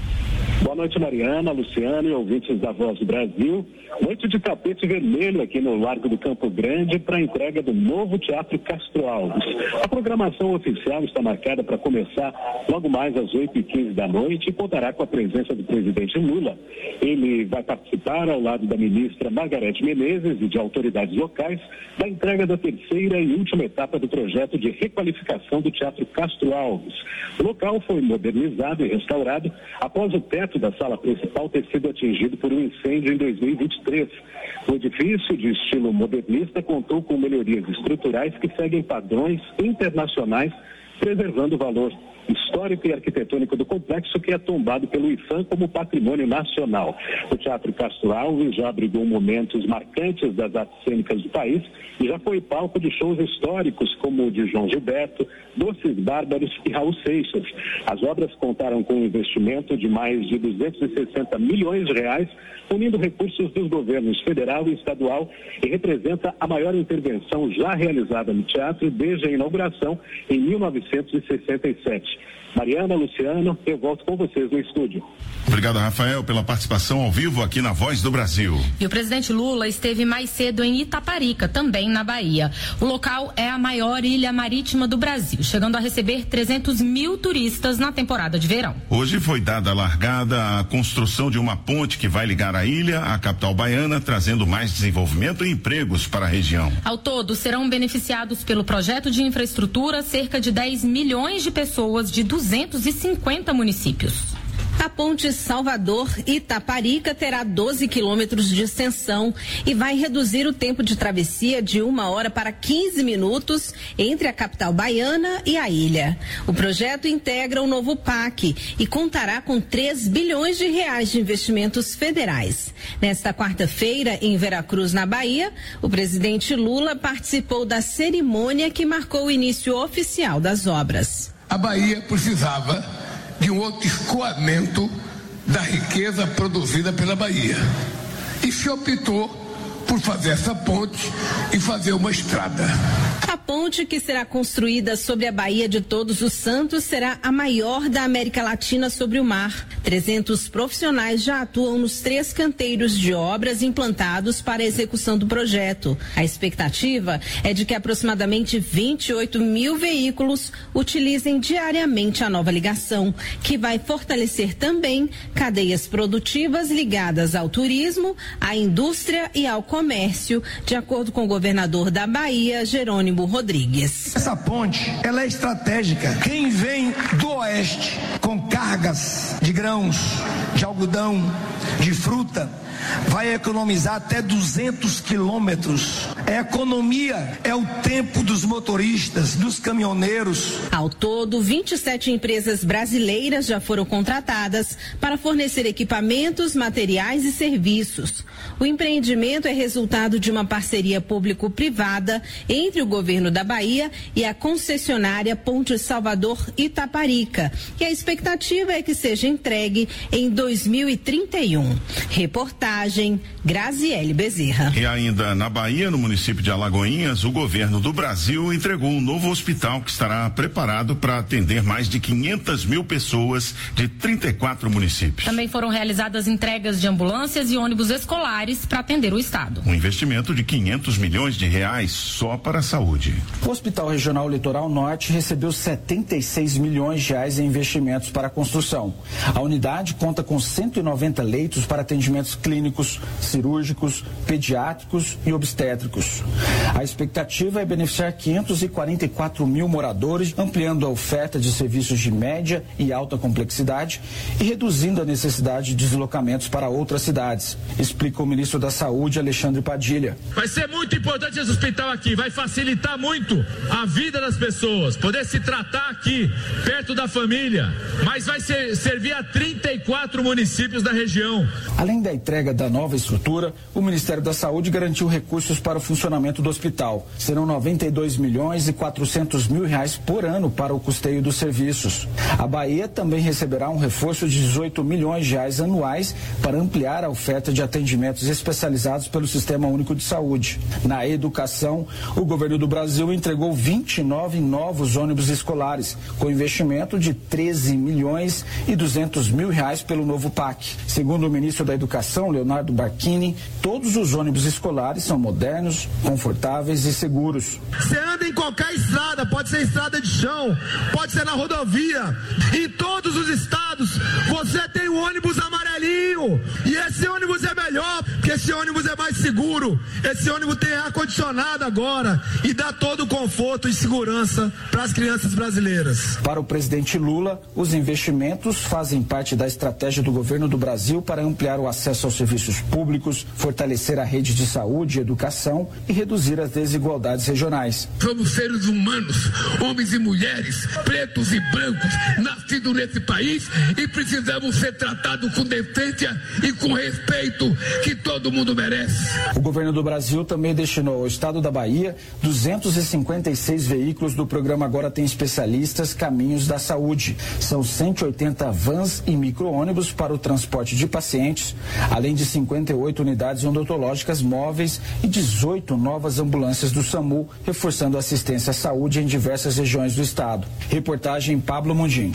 Boa noite, Mariana, Luciano e ouvintes da Voz do Brasil. Noite de tapete vermelho aqui no Largo do Campo Grande para a entrega do novo Teatro Castro Alves. A programação oficial está marcada para começar logo mais às oito e quinze da noite e contará com a presença do presidente Lula. Ele vai participar ao lado da ministra Margarete Menezes e de autoridades locais da entrega da terceira e última etapa do projeto de requalificação do Teatro Castro Alves. O local foi modernizado e restaurado após o teto da sala principal ter sido atingido por um incêndio em dois mil e vinte e três. O edifício, de estilo modernista, contou com melhorias estruturais que seguem padrões internacionais, preservando o valor histórico e arquitetônico do complexo, que é tombado pelo I F A M como patrimônio nacional. O Teatro Castro Alves já abrigou momentos marcantes das artes cênicas do país e já foi palco de shows históricos como o de João Gilberto, Doces Bárbaros e Raul Seixas. As obras contaram com um investimento de mais de duzentos e sessenta milhões de reais, unindo recursos dos governos federal e estadual, e representa a maior intervenção já realizada no teatro desde a inauguração em mil novecentos e sessenta e sete. Mariana, Luciano, eu volto com vocês no estúdio. Obrigado, Rafael, pela participação ao vivo aqui na Voz do Brasil. E o presidente Lula esteve mais cedo em Itaparica, também na Bahia. O local é a maior ilha marítima do Brasil, chegando a receber trezentos mil turistas na temporada de verão. Hoje foi dada a largada à construção de uma ponte que vai ligar a ilha à capital baiana, trazendo mais desenvolvimento e empregos para a região. Ao todo, serão beneficiados pelo projeto de infraestrutura cerca de dez milhões de pessoas de duzentos e cinquenta municípios. A ponte Salvador-Itaparica terá doze quilômetros de extensão e vai reduzir o tempo de travessia de uma hora para quinze minutos entre a capital baiana e a ilha. O projeto integra o novo P A C e contará com três bilhões de reais de investimentos federais. Nesta quarta-feira, em Veracruz, na Bahia, o presidente Lula participou da cerimônia que marcou o início oficial das obras. A Bahia precisava de um outro escoamento da riqueza produzida pela Bahia. E se optou por fazer essa ponte e fazer uma estrada. A ponte, que será construída sobre a Baía de Todos os Santos, será a maior da América Latina sobre o mar. trezentos profissionais já atuam nos três canteiros de obras implantados para a execução do projeto. A expectativa é de que aproximadamente vinte e oito mil veículos utilizem diariamente a nova ligação, que vai fortalecer também cadeias produtivas ligadas ao turismo, à indústria e ao comércio, de acordo com o governador da Bahia, Jerônimo Rodrigues. Essa ponte, ela é estratégica. Quem vem do oeste com cargas de grãos, de algodão, de fruta, vai economizar até duzentos quilômetros. A economia é o tempo dos motoristas, dos caminhoneiros. Ao todo, vinte e sete empresas brasileiras já foram contratadas para fornecer equipamentos, materiais e serviços. O empreendimento é resultado de uma parceria público-privada entre o governo da Bahia e a concessionária Ponte Salvador-Itaparica. E a expectativa é que seja entregue em dois mil e trinta e um. Reportagem Reportagem Graziele Bezerra. E ainda na Bahia, no município de Alagoinhas, o governo do Brasil entregou um novo hospital que estará preparado para atender mais de quinhentas mil pessoas de trinta e quatro municípios. Também foram realizadas entregas de ambulâncias e ônibus escolares para atender o estado. Um investimento de quinhentos milhões de reais só para a saúde. O Hospital Regional Litoral Norte recebeu setenta e seis milhões de reais em investimentos para a construção. A unidade conta com cento e noventa leitos para atendimentos clínicos, cirúrgicos, pediátricos e obstétricos. A expectativa é beneficiar quinhentos e quarenta e quatro mil moradores, ampliando a oferta de serviços de média e alta complexidade e reduzindo a necessidade de deslocamentos para outras cidades, explica o ministro da Saúde, Alexandre Padilha. Vai ser muito importante esse hospital aqui, vai facilitar muito a vida das pessoas, poder se tratar aqui, perto da família, mas vai ser, servir a trinta e quatro municípios da região. Além da entrega da nova estrutura, o Ministério da Saúde garantiu recursos para o funcionamento do hospital. Serão noventa e dois milhões e quatrocentos mil reais por ano para o custeio dos serviços. A Bahia também receberá um reforço de dezoito milhões de reais anuais para ampliar a oferta de atendimentos especializados pelo Sistema Único de Saúde. Na educação, o governo do Brasil entregou vinte e nove novos ônibus escolares, com investimento de treze milhões e duzentos mil reais pelo novo P A C. Segundo o ministro da Educação, Leonardo Barquini, todos os ônibus escolares são modernos, confortáveis e seguros. Você anda em qualquer estrada, pode ser estrada de chão, pode ser na rodovia, em todos os estados você tem o ônibus amarelinho, e esse ônibus é melhor, porque esse ônibus é mais seguro, esse ônibus tem ar-condicionado agora e dá todo o conforto e segurança para as crianças brasileiras. Para o presidente Lula, os investimentos fazem parte da estratégia do governo do Brasil para ampliar o acesso aos serviços públicos, fortalecer a rede de saúde e educação e reduzir as desigualdades regionais. Somos seres humanos, homens e mulheres, pretos e brancos, nascidos nesse país e precisamos ser tratados com decência e com respeito que todo mundo merece. O governo do Brasil também destinou ao estado da Bahia duzentos e cinquenta e seis veículos do programa Agora Tem Especialistas Caminhos da Saúde. São cento e oitenta vans e micro-ônibus para o transporte de pacientes, além de cinquenta e oito unidades odontológicas móveis e dezoito novas ambulâncias do SAMU, reforçando a assistência à saúde em diversas regiões do estado. Reportagem Pablo Mundim.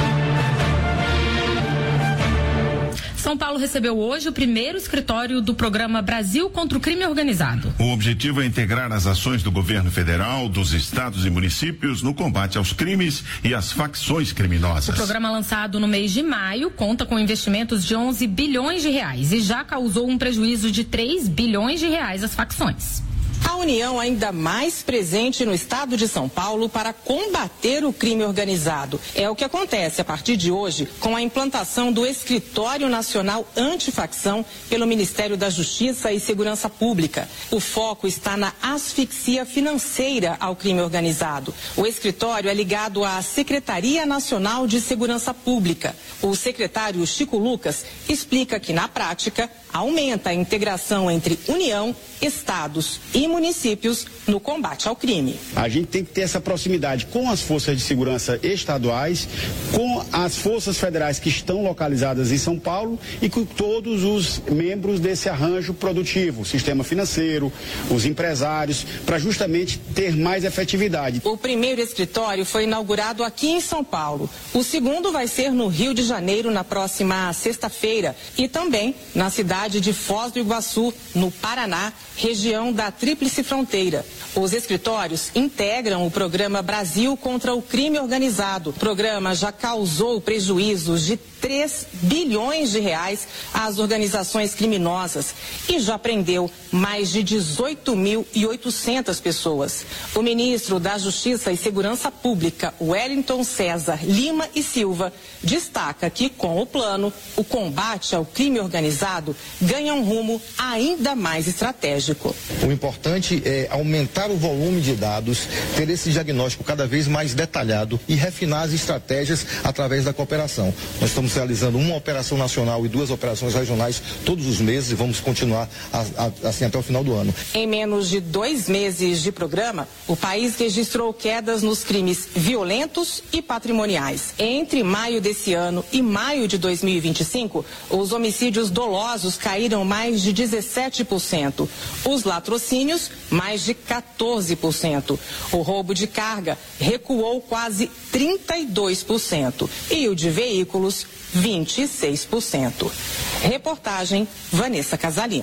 São Paulo recebeu hoje o primeiro escritório do programa Brasil contra o Crime Organizado. O objetivo é integrar as ações do governo federal, dos estados e municípios no combate aos crimes e às facções criminosas. O programa, lançado no mês de maio, conta com investimentos de onze bilhões de reais e já causou um prejuízo de três bilhões de reais às facções. A União ainda mais presente no estado de São Paulo para combater o crime organizado. É o que acontece a partir de hoje com a implantação do Escritório Nacional Antifacção pelo Ministério da Justiça e Segurança Pública. O foco está na asfixia financeira ao crime organizado. O escritório é ligado à Secretaria Nacional de Segurança Pública. O secretário Chico Lucas explica que, na prática, aumenta a integração entre União, estados e municípios no combate ao crime. A gente tem que ter essa proximidade com as forças de segurança estaduais, com as forças federais que estão localizadas em São Paulo e com todos os membros desse arranjo produtivo, o sistema financeiro, os empresários, para justamente ter mais efetividade. O primeiro escritório foi inaugurado aqui em São Paulo. O segundo vai ser no Rio de Janeiro na próxima sexta-feira e também na cidade de Foz do Iguaçu, no Paraná, região da Tríplice Fronteira. Os escritórios integram o programa Brasil contra o Crime Organizado. O programa já causou prejuízos de três bilhões de reais às organizações criminosas e já prendeu mais de dezoito mil e oitocentas pessoas. O ministro da Justiça e Segurança Pública, Wellington César Lima e Silva, destaca que, com o plano, o combate ao crime organizado ganha um rumo ainda mais estratégico. estratégico. O importante é aumentar o volume de dados, ter esse diagnóstico cada vez mais detalhado e refinar as estratégias através da cooperação. Nós estamos realizando uma operação nacional e duas operações regionais todos os meses e vamos continuar a, a, assim até o final do ano. Em menos de dois meses de programa, o país registrou quedas nos crimes violentos e patrimoniais. Entre maio desse ano e maio de dois mil e vinte e cinco, os homicídios dolosos caíram mais de dezessete por cento. Os latrocínios, mais de quatorze por cento. O roubo de carga recuou quase trinta e dois por cento. E o de veículos, vinte e seis por cento. Reportagem Vanessa Casalino.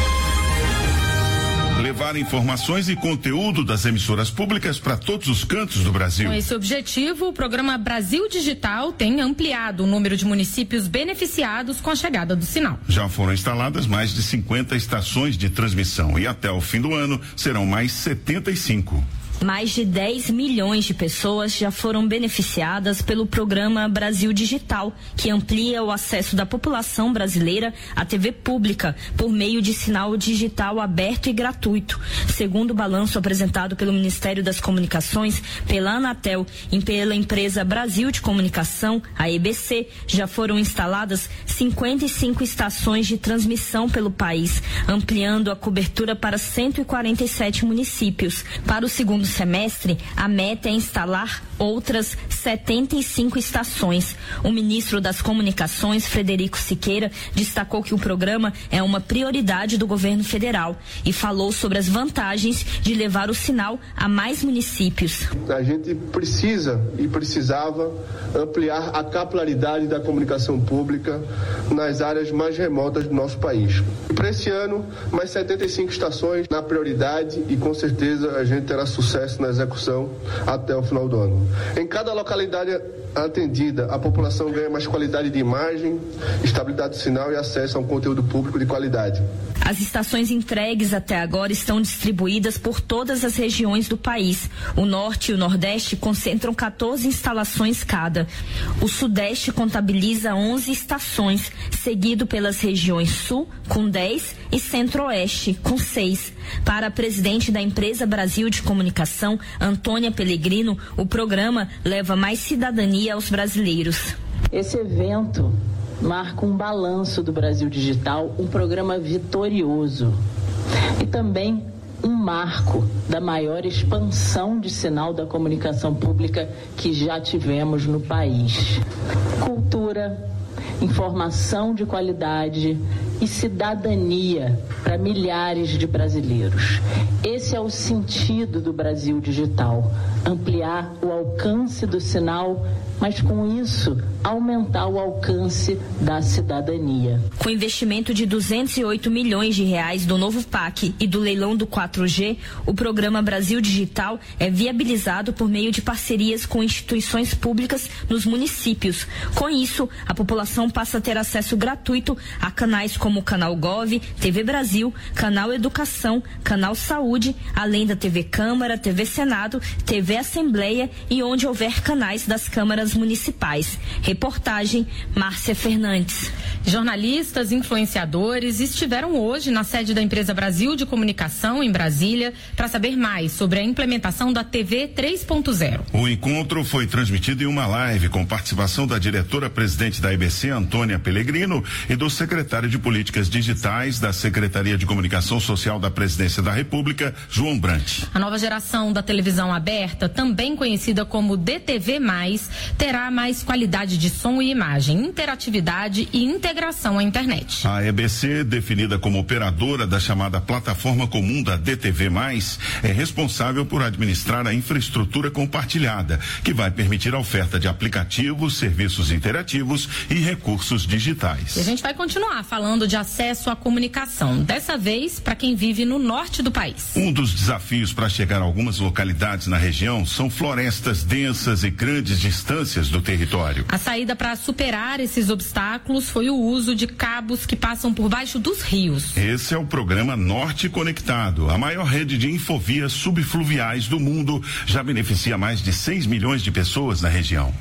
Levar informações e conteúdo das emissoras públicas para todos os cantos do Brasil. Com esse objetivo, o programa Brasil Digital tem ampliado o número de municípios beneficiados com a chegada do sinal. Já foram instaladas mais de cinquenta estações de transmissão e até o fim do ano serão mais setenta e cinco. Mais de dez milhões de pessoas já foram beneficiadas pelo programa Brasil Digital, que amplia o acesso da população brasileira à T V pública por meio de sinal digital aberto e gratuito. Segundo o balanço apresentado pelo Ministério das Comunicações, pela Anatel e pela empresa Brasil de Comunicação, a E B C, já foram instaladas cinquenta e cinco estações de transmissão pelo país, ampliando a cobertura para cento e quarenta e sete municípios. Para o segundo semestre, a meta é instalar outras setenta e cinco estações. O ministro das Comunicações, Frederico Siqueira, destacou que o programa é uma prioridade do governo federal e falou sobre as vantagens de levar o sinal a mais municípios. A gente precisa e precisava ampliar a capilaridade da comunicação pública nas áreas mais remotas do nosso país. Para esse ano, mais setenta e cinco estações na prioridade e com certeza a gente terá sucesso na execução até o final do ano. Em cada localidade atendida, a população ganha mais qualidade de imagem, estabilidade do sinal e acesso a um conteúdo público de qualidade. As estações entregues até agora estão distribuídas por todas as regiões do país. O Norte e o Nordeste concentram quatorze instalações cada. O Sudeste contabiliza onze estações, seguido pelas regiões Sul, com dez, e Centro-Oeste, com seis. Para a presidente da empresa Brasil de Comunicação, Antônia Pellegrino, o programa leva mais cidadania aos brasileiros. Esse evento marca um balanço do Brasil Digital, um programa vitorioso e também um marco da maior expansão de sinal da comunicação pública que já tivemos no país. Cultura, informação de qualidade e cidadania para milhares de brasileiros. Esse é o sentido do Brasil Digital: ampliar o alcance do sinal, mas com isso aumentar o alcance da cidadania. Com investimento de duzentos e oito milhões de reais do novo P A C e do leilão do quatro G, o programa Brasil Digital é viabilizado por meio de parcerias com instituições públicas nos municípios. Com isso, a população passa a ter acesso gratuito a canais como o Canal Gov, T V Brasil, Canal Educação, Canal Saúde, além da T V Câmara, T V Senado, T V Assembleia e onde houver canais das câmaras municipais. Reportagem Márcia Fernandes. Jornalistas, influenciadores estiveram hoje na sede da empresa Brasil de Comunicação, em Brasília, para saber mais sobre a implementação da T V três ponto zero. O encontro foi transmitido em uma live com participação da diretora-presidente da E B C, Antônia Pellegrino, e do secretário de Políticas Digitais da Secretaria de Comunicação Social da Presidência da República, João Brant. A nova geração da televisão aberta, também conhecida como D T V mais, terá mais qualidade de som e imagem, interatividade e integração à internet. A E B C, definida como operadora da chamada plataforma comum da D T V mais, é responsável por administrar a infraestrutura compartilhada, que vai permitir a oferta de aplicativos, serviços interativos e recursos digitais. E a gente vai continuar falando de acesso à comunicação, dessa vez para quem vive no norte do país. Um dos desafios para chegar a algumas localidades na região são florestas densas e grandes distâncias do território. A saída para superar esses obstáculos foi o uso de cabos que passam por baixo dos rios. Esse é o programa Norte Conectado. A maior rede de infovias subfluviais do mundo já beneficia mais de seis milhões de pessoas na região.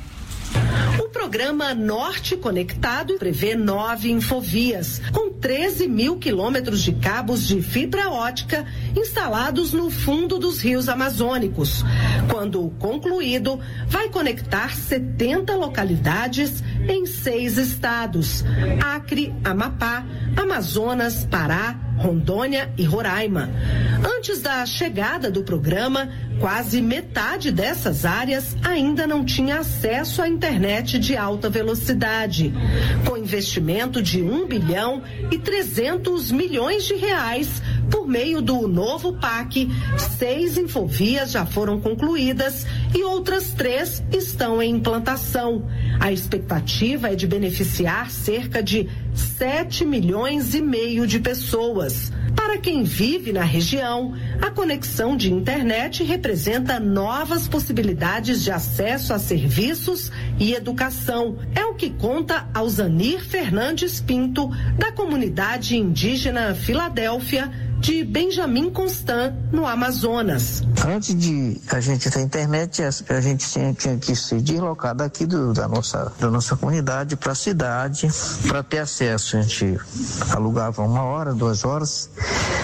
O programa Norte Conectado prevê nove infovias, com treze mil quilômetros de cabos de fibra ótica instalados no fundo dos rios amazônicos. Quando concluído, vai conectar setenta localidades em seis estados: Acre, Amapá, Amazonas, Pará, Rondônia e Roraima. Antes da chegada do programa, quase metade dessas áreas ainda não tinha acesso à internet de alta velocidade. Com investimento de um bilhão e trezentos milhões de reais, por meio do novo P A C, seis infovias já foram concluídas e outras três estão em implantação. A expectativa é de beneficiar cerca de sete milhões e meio de pessoas. Para quem vive na região, a conexão de internet representa novas possibilidades de acesso a serviços e educação. É o que conta Alzanir Fernandes Pinto, da comunidade indígena Filadélfia, de Benjamin Constant, no Amazonas. Antes de a gente ter internet, a gente tinha, tinha que se deslocar daqui do, da, nossa, da nossa comunidade para a cidade para ter acesso. A gente alugava uma hora, duas horas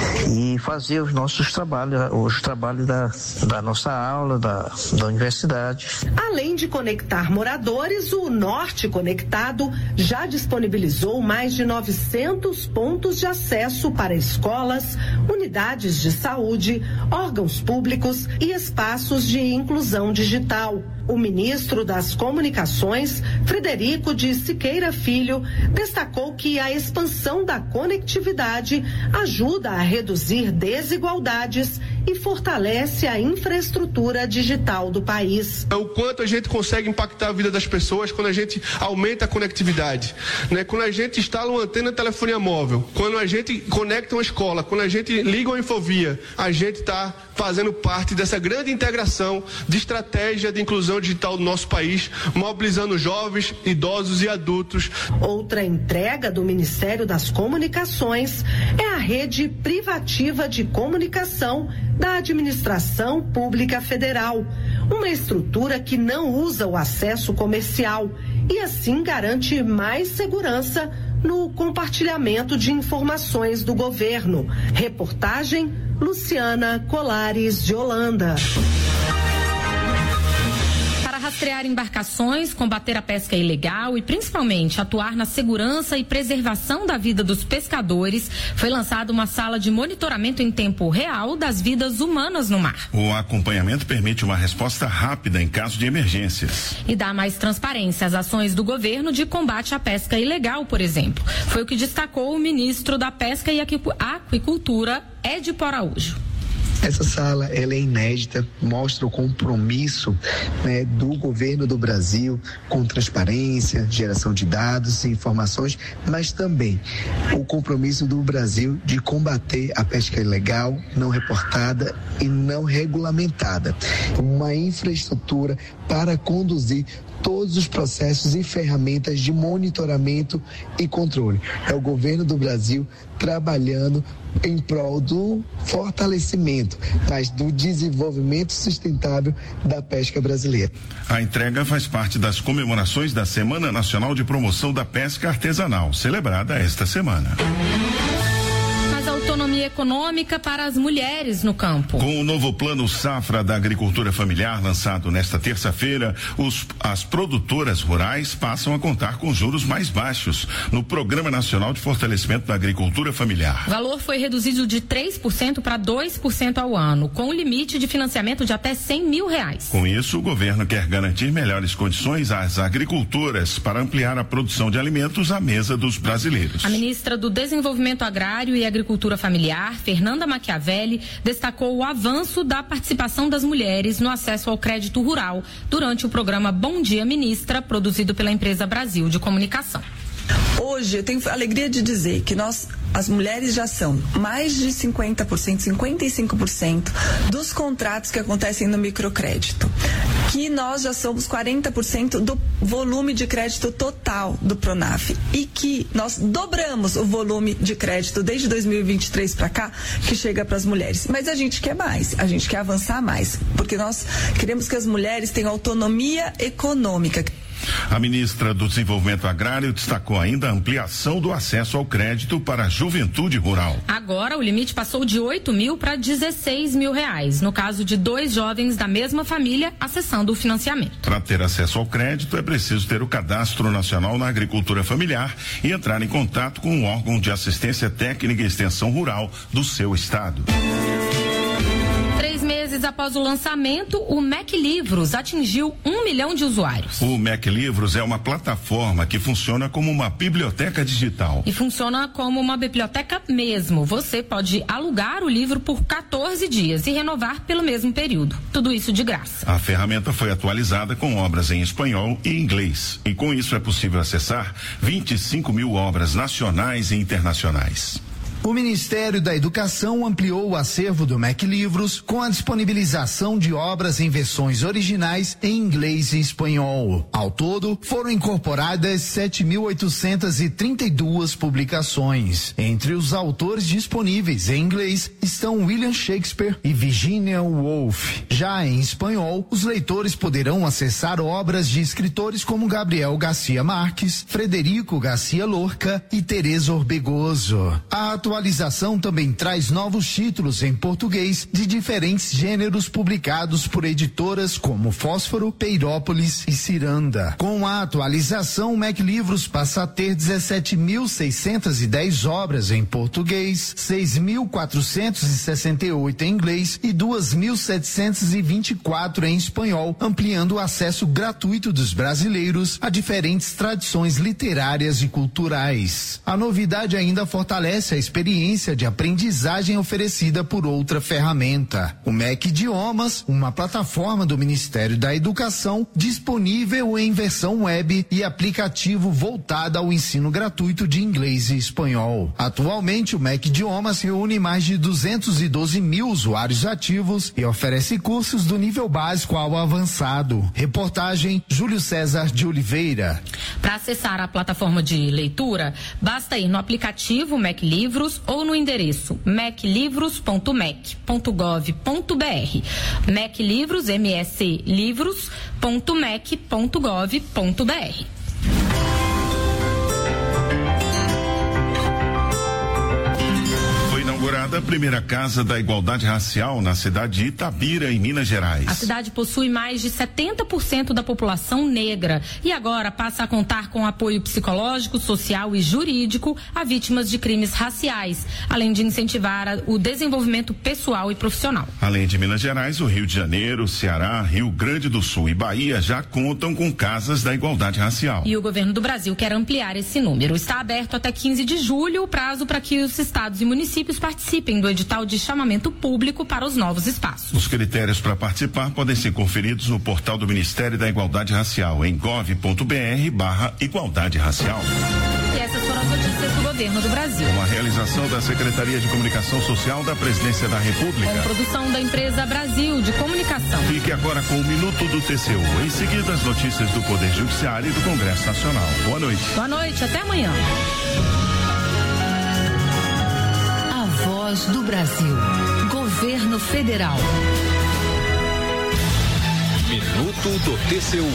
e fazia os nossos trabalhos, os trabalhos da, da nossa aula, da, da universidade. Além de conectar moradores, o Norte Conectado já disponibilizou mais de novecentos pontos de acesso para escolas, unidades de saúde, órgãos públicos e espaços de inclusão digital. O ministro das Comunicações, Frederico de Siqueira Filho, destacou que a expansão da conectividade ajuda a reduzir desigualdades e fortalece a infraestrutura digital do país. É o quanto a gente consegue impactar a vida das pessoas quando a gente aumenta a conectividade, né? Quando a gente instala uma antena de telefonia móvel, quando a gente conecta uma escola, quando a gente liga uma infovia, a gente está fazendo parte dessa grande integração de estratégia de inclusão digital do nosso país, mobilizando jovens, idosos e adultos. Outra entrega do Ministério das Comunicações é a rede privativa de comunicação da Administração Pública Federal, uma estrutura que não usa o acesso comercial e assim garante mais segurança no compartilhamento de informações do governo. Reportagem Luciana Colares de Holanda. Para rastrear embarcações, combater a pesca ilegal e principalmente atuar na segurança e preservação da vida dos pescadores, foi lançada uma sala de monitoramento em tempo real das vidas humanas no mar. O acompanhamento permite uma resposta rápida em caso de emergências. E dá mais transparência às ações do governo de combate à pesca ilegal, por exemplo. Foi o que destacou o ministro da Pesca e Aquicultura, Edipo Araújo. Essa sala ela é inédita, mostra o compromisso, né, do governo do Brasil com transparência, geração de dados e informações, mas também o compromisso do Brasil de combater a pesca ilegal, não reportada e não regulamentada. Uma infraestrutura para conduzir todos os processos e ferramentas de monitoramento e controle. É o governo do Brasil trabalhando em prol do fortalecimento, mas do desenvolvimento sustentável da pesca brasileira. A entrega faz parte das comemorações da Semana Nacional de Promoção da Pesca Artesanal, celebrada esta semana. Autonomia econômica para as mulheres no campo. Com o novo Plano Safra da Agricultura Familiar lançado nesta terça-feira, os, as produtoras rurais passam a contar com juros mais baixos no Programa Nacional de Fortalecimento da Agricultura Familiar. O valor foi reduzido de três por cento para dois por cento ao ano, com um limite de financiamento de até cem mil reais. Com isso, o governo quer garantir melhores condições às agricultoras para ampliar a produção de alimentos à mesa dos brasileiros. A ministra do Desenvolvimento Agrário e Agricultura Familiar, Fernanda Machiavelli, destacou o avanço da participação das mulheres no acesso ao crédito rural durante o programa Bom Dia Ministra, produzido pela empresa Brasil de Comunicação. Hoje eu tenho a alegria de dizer que nós, as mulheres, já são mais de cinquenta por cento, cinquenta e cinco por cento dos contratos que acontecem no microcrédito. Que nós já somos quarenta por cento do volume de crédito total do Pronaf. E que nós dobramos o volume de crédito desde dois mil e vinte e três para cá, que chega para as mulheres. Mas a gente quer mais, a gente quer avançar mais, porque nós queremos que as mulheres tenham autonomia econômica. A ministra do Desenvolvimento Agrário destacou ainda a ampliação do acesso ao crédito para a juventude rural. Agora o limite passou de oito mil para dezesseis mil reais, no caso de dois jovens da mesma família acessando o financiamento. Para ter acesso ao crédito é preciso ter o Cadastro Nacional na Agricultura Familiar e entrar em contato com o órgão de assistência técnica e extensão rural do seu estado. Três meses após o lançamento, o Mac Livros atingiu um milhão de usuários. O Mac Livros é uma plataforma que funciona como uma biblioteca digital. E funciona como uma biblioteca mesmo. Você pode alugar o livro por quatorze dias e renovar pelo mesmo período. Tudo isso de graça. A ferramenta foi atualizada com obras em espanhol e inglês. E com isso é possível acessar vinte e cinco mil obras nacionais e internacionais. O Ministério da Educação ampliou o acervo do Mac Livros com a disponibilização de obras em versões originais em inglês e espanhol. Ao todo, foram incorporadas sete mil oitocentas e trinta e duas publicações. Entre os autores disponíveis em inglês estão William Shakespeare e Virginia Woolf. Já em espanhol, os leitores poderão acessar obras de escritores como Gabriel Garcia Marques, Frederico Garcia Lorca e Teresa Orbegoso. A atualização também traz novos títulos em português de diferentes gêneros publicados por editoras como Fósforo, Peirópolis e Ciranda. Com a atualização, o Mac Livros passa a ter dezessete mil seiscentas e dez obras em português, seis mil quatrocentos e sessenta e oito em inglês e duas mil setecentos e vinte e quatro em espanhol, ampliando o acesso gratuito dos brasileiros a diferentes tradições literárias e culturais. A novidade ainda fortalece a experiência de aprendizagem oferecida por outra ferramenta, o Mac Idiomas, uma plataforma do Ministério da Educação disponível em versão web e aplicativo voltada ao ensino gratuito de inglês e espanhol. Atualmente, o Mac Idiomas reúne mais de duzentos e doze mil usuários ativos e oferece cursos do nível básico ao avançado. Reportagem Júlio César de Oliveira. Para acessar a plataforma de leitura, basta ir no aplicativo Mac Livros ou no endereço mac livros ponto mec ponto gov ponto br. Mac Livros, M S livros ponto mec ponto gov ponto br. Inaugurada a primeira Casa da Igualdade Racial na cidade de Itabira, em Minas Gerais. A cidade possui mais de setenta por cento da população negra e agora passa a contar com apoio psicológico, social e jurídico a vítimas de crimes raciais, além de incentivar o desenvolvimento pessoal e profissional. Além de Minas Gerais, o Rio de Janeiro, Ceará, Rio Grande do Sul e Bahia já contam com casas da igualdade racial. E o governo do Brasil quer ampliar esse número. Está aberto até quinze de julho o prazo para que os estados e municípios participem do edital de chamamento público para os novos espaços. Os critérios para participar podem ser conferidos no portal do Ministério da Igualdade Racial em gov ponto br barra igualdade racial. E essas foram as notícias do governo do Brasil. Uma realização da Secretaria de Comunicação Social da Presidência da República. Com produção da empresa Brasil de Comunicação. Fique agora com o Minuto do T C U. Em seguida, as notícias do Poder Judiciário e do Congresso Nacional. Boa noite. Boa noite, até amanhã. Voz do Brasil. Governo Federal. Minuto do T C U.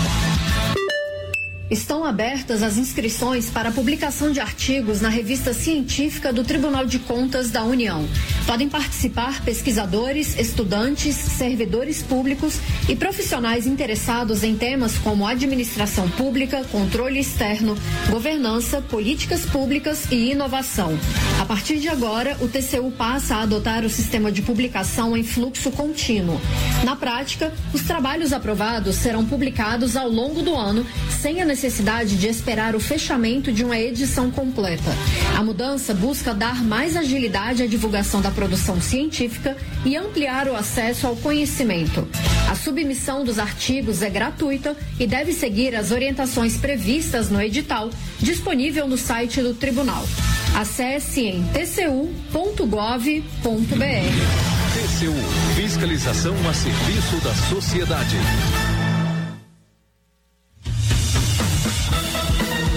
Estão abertas as inscrições para a publicação de artigos na revista científica do Tribunal de Contas da União. Podem participar pesquisadores, estudantes, servidores públicos e profissionais interessados em temas como administração pública, controle externo, governança, políticas públicas e inovação. A partir de agora, o T C U passa a adotar o sistema de publicação em fluxo contínuo. Na prática, os trabalhos aprovados serão publicados ao longo do ano, sem a necessidade de esperar o fechamento de uma edição completa. A mudança busca dar mais agilidade à divulgação da produção científica e ampliar o acesso ao conhecimento. A submissão dos artigos é gratuita e deve seguir as orientações previstas no edital, disponível no site do Tribunal. Acesse em t c u ponto gov ponto br. T C U, fiscalização a serviço da sociedade.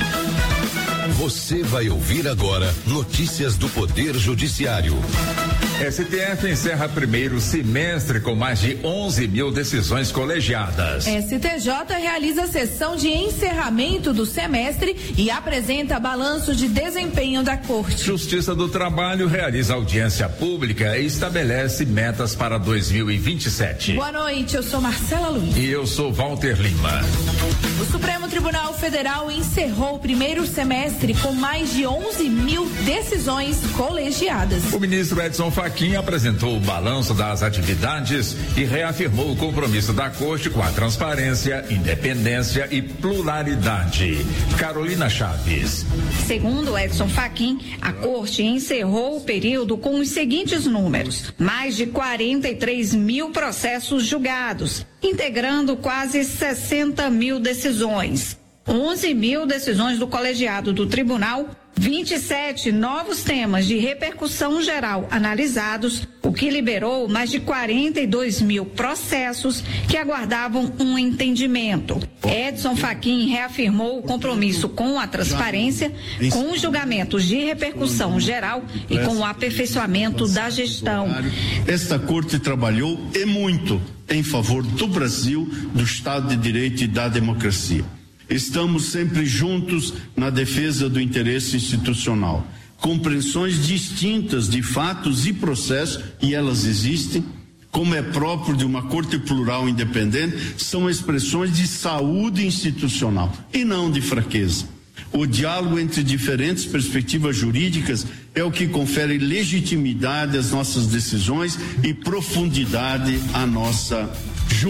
Você vai ouvir agora notícias do Poder Judiciário. S T F encerra primeiro semestre com mais de onze mil decisões colegiadas. S T J realiza sessão de encerramento do semestre e apresenta balanço de desempenho da Corte. Justiça do Trabalho realiza audiência pública e estabelece metas para dois mil e vinte e sete. Boa noite, eu sou Marcela Luiz. E eu sou Walter Lima. O Supremo Tribunal Federal encerrou o primeiro semestre com mais de onze mil decisões colegiadas. O ministro Edson Fachin apresentou o balanço das atividades e reafirmou o compromisso da Corte com a transparência, independência e pluralidade. Carolina Chaves. Segundo Edson Fachin, a Corte encerrou o período com os seguintes números: mais de quarenta e três mil processos julgados, integrando quase sessenta mil decisões, onze mil decisões do colegiado do tribunal, vinte e sete novos temas de repercussão geral analisados, o que liberou mais de quarenta e dois mil processos que aguardavam um entendimento. Edson Fachin reafirmou o compromisso com a transparência, com os julgamentos de repercussão geral e com o aperfeiçoamento da gestão. Esta Corte trabalhou e muito em favor do Brasil, do Estado de Direito e da democracia. Estamos sempre juntos na defesa do interesse institucional. Compreensões distintas de fatos e processos, e elas existem, como é próprio de uma corte plural independente, são expressões de saúde institucional e não de fraqueza. O diálogo entre diferentes perspectivas jurídicas é o que confere legitimidade às nossas decisões e profundidade à nossa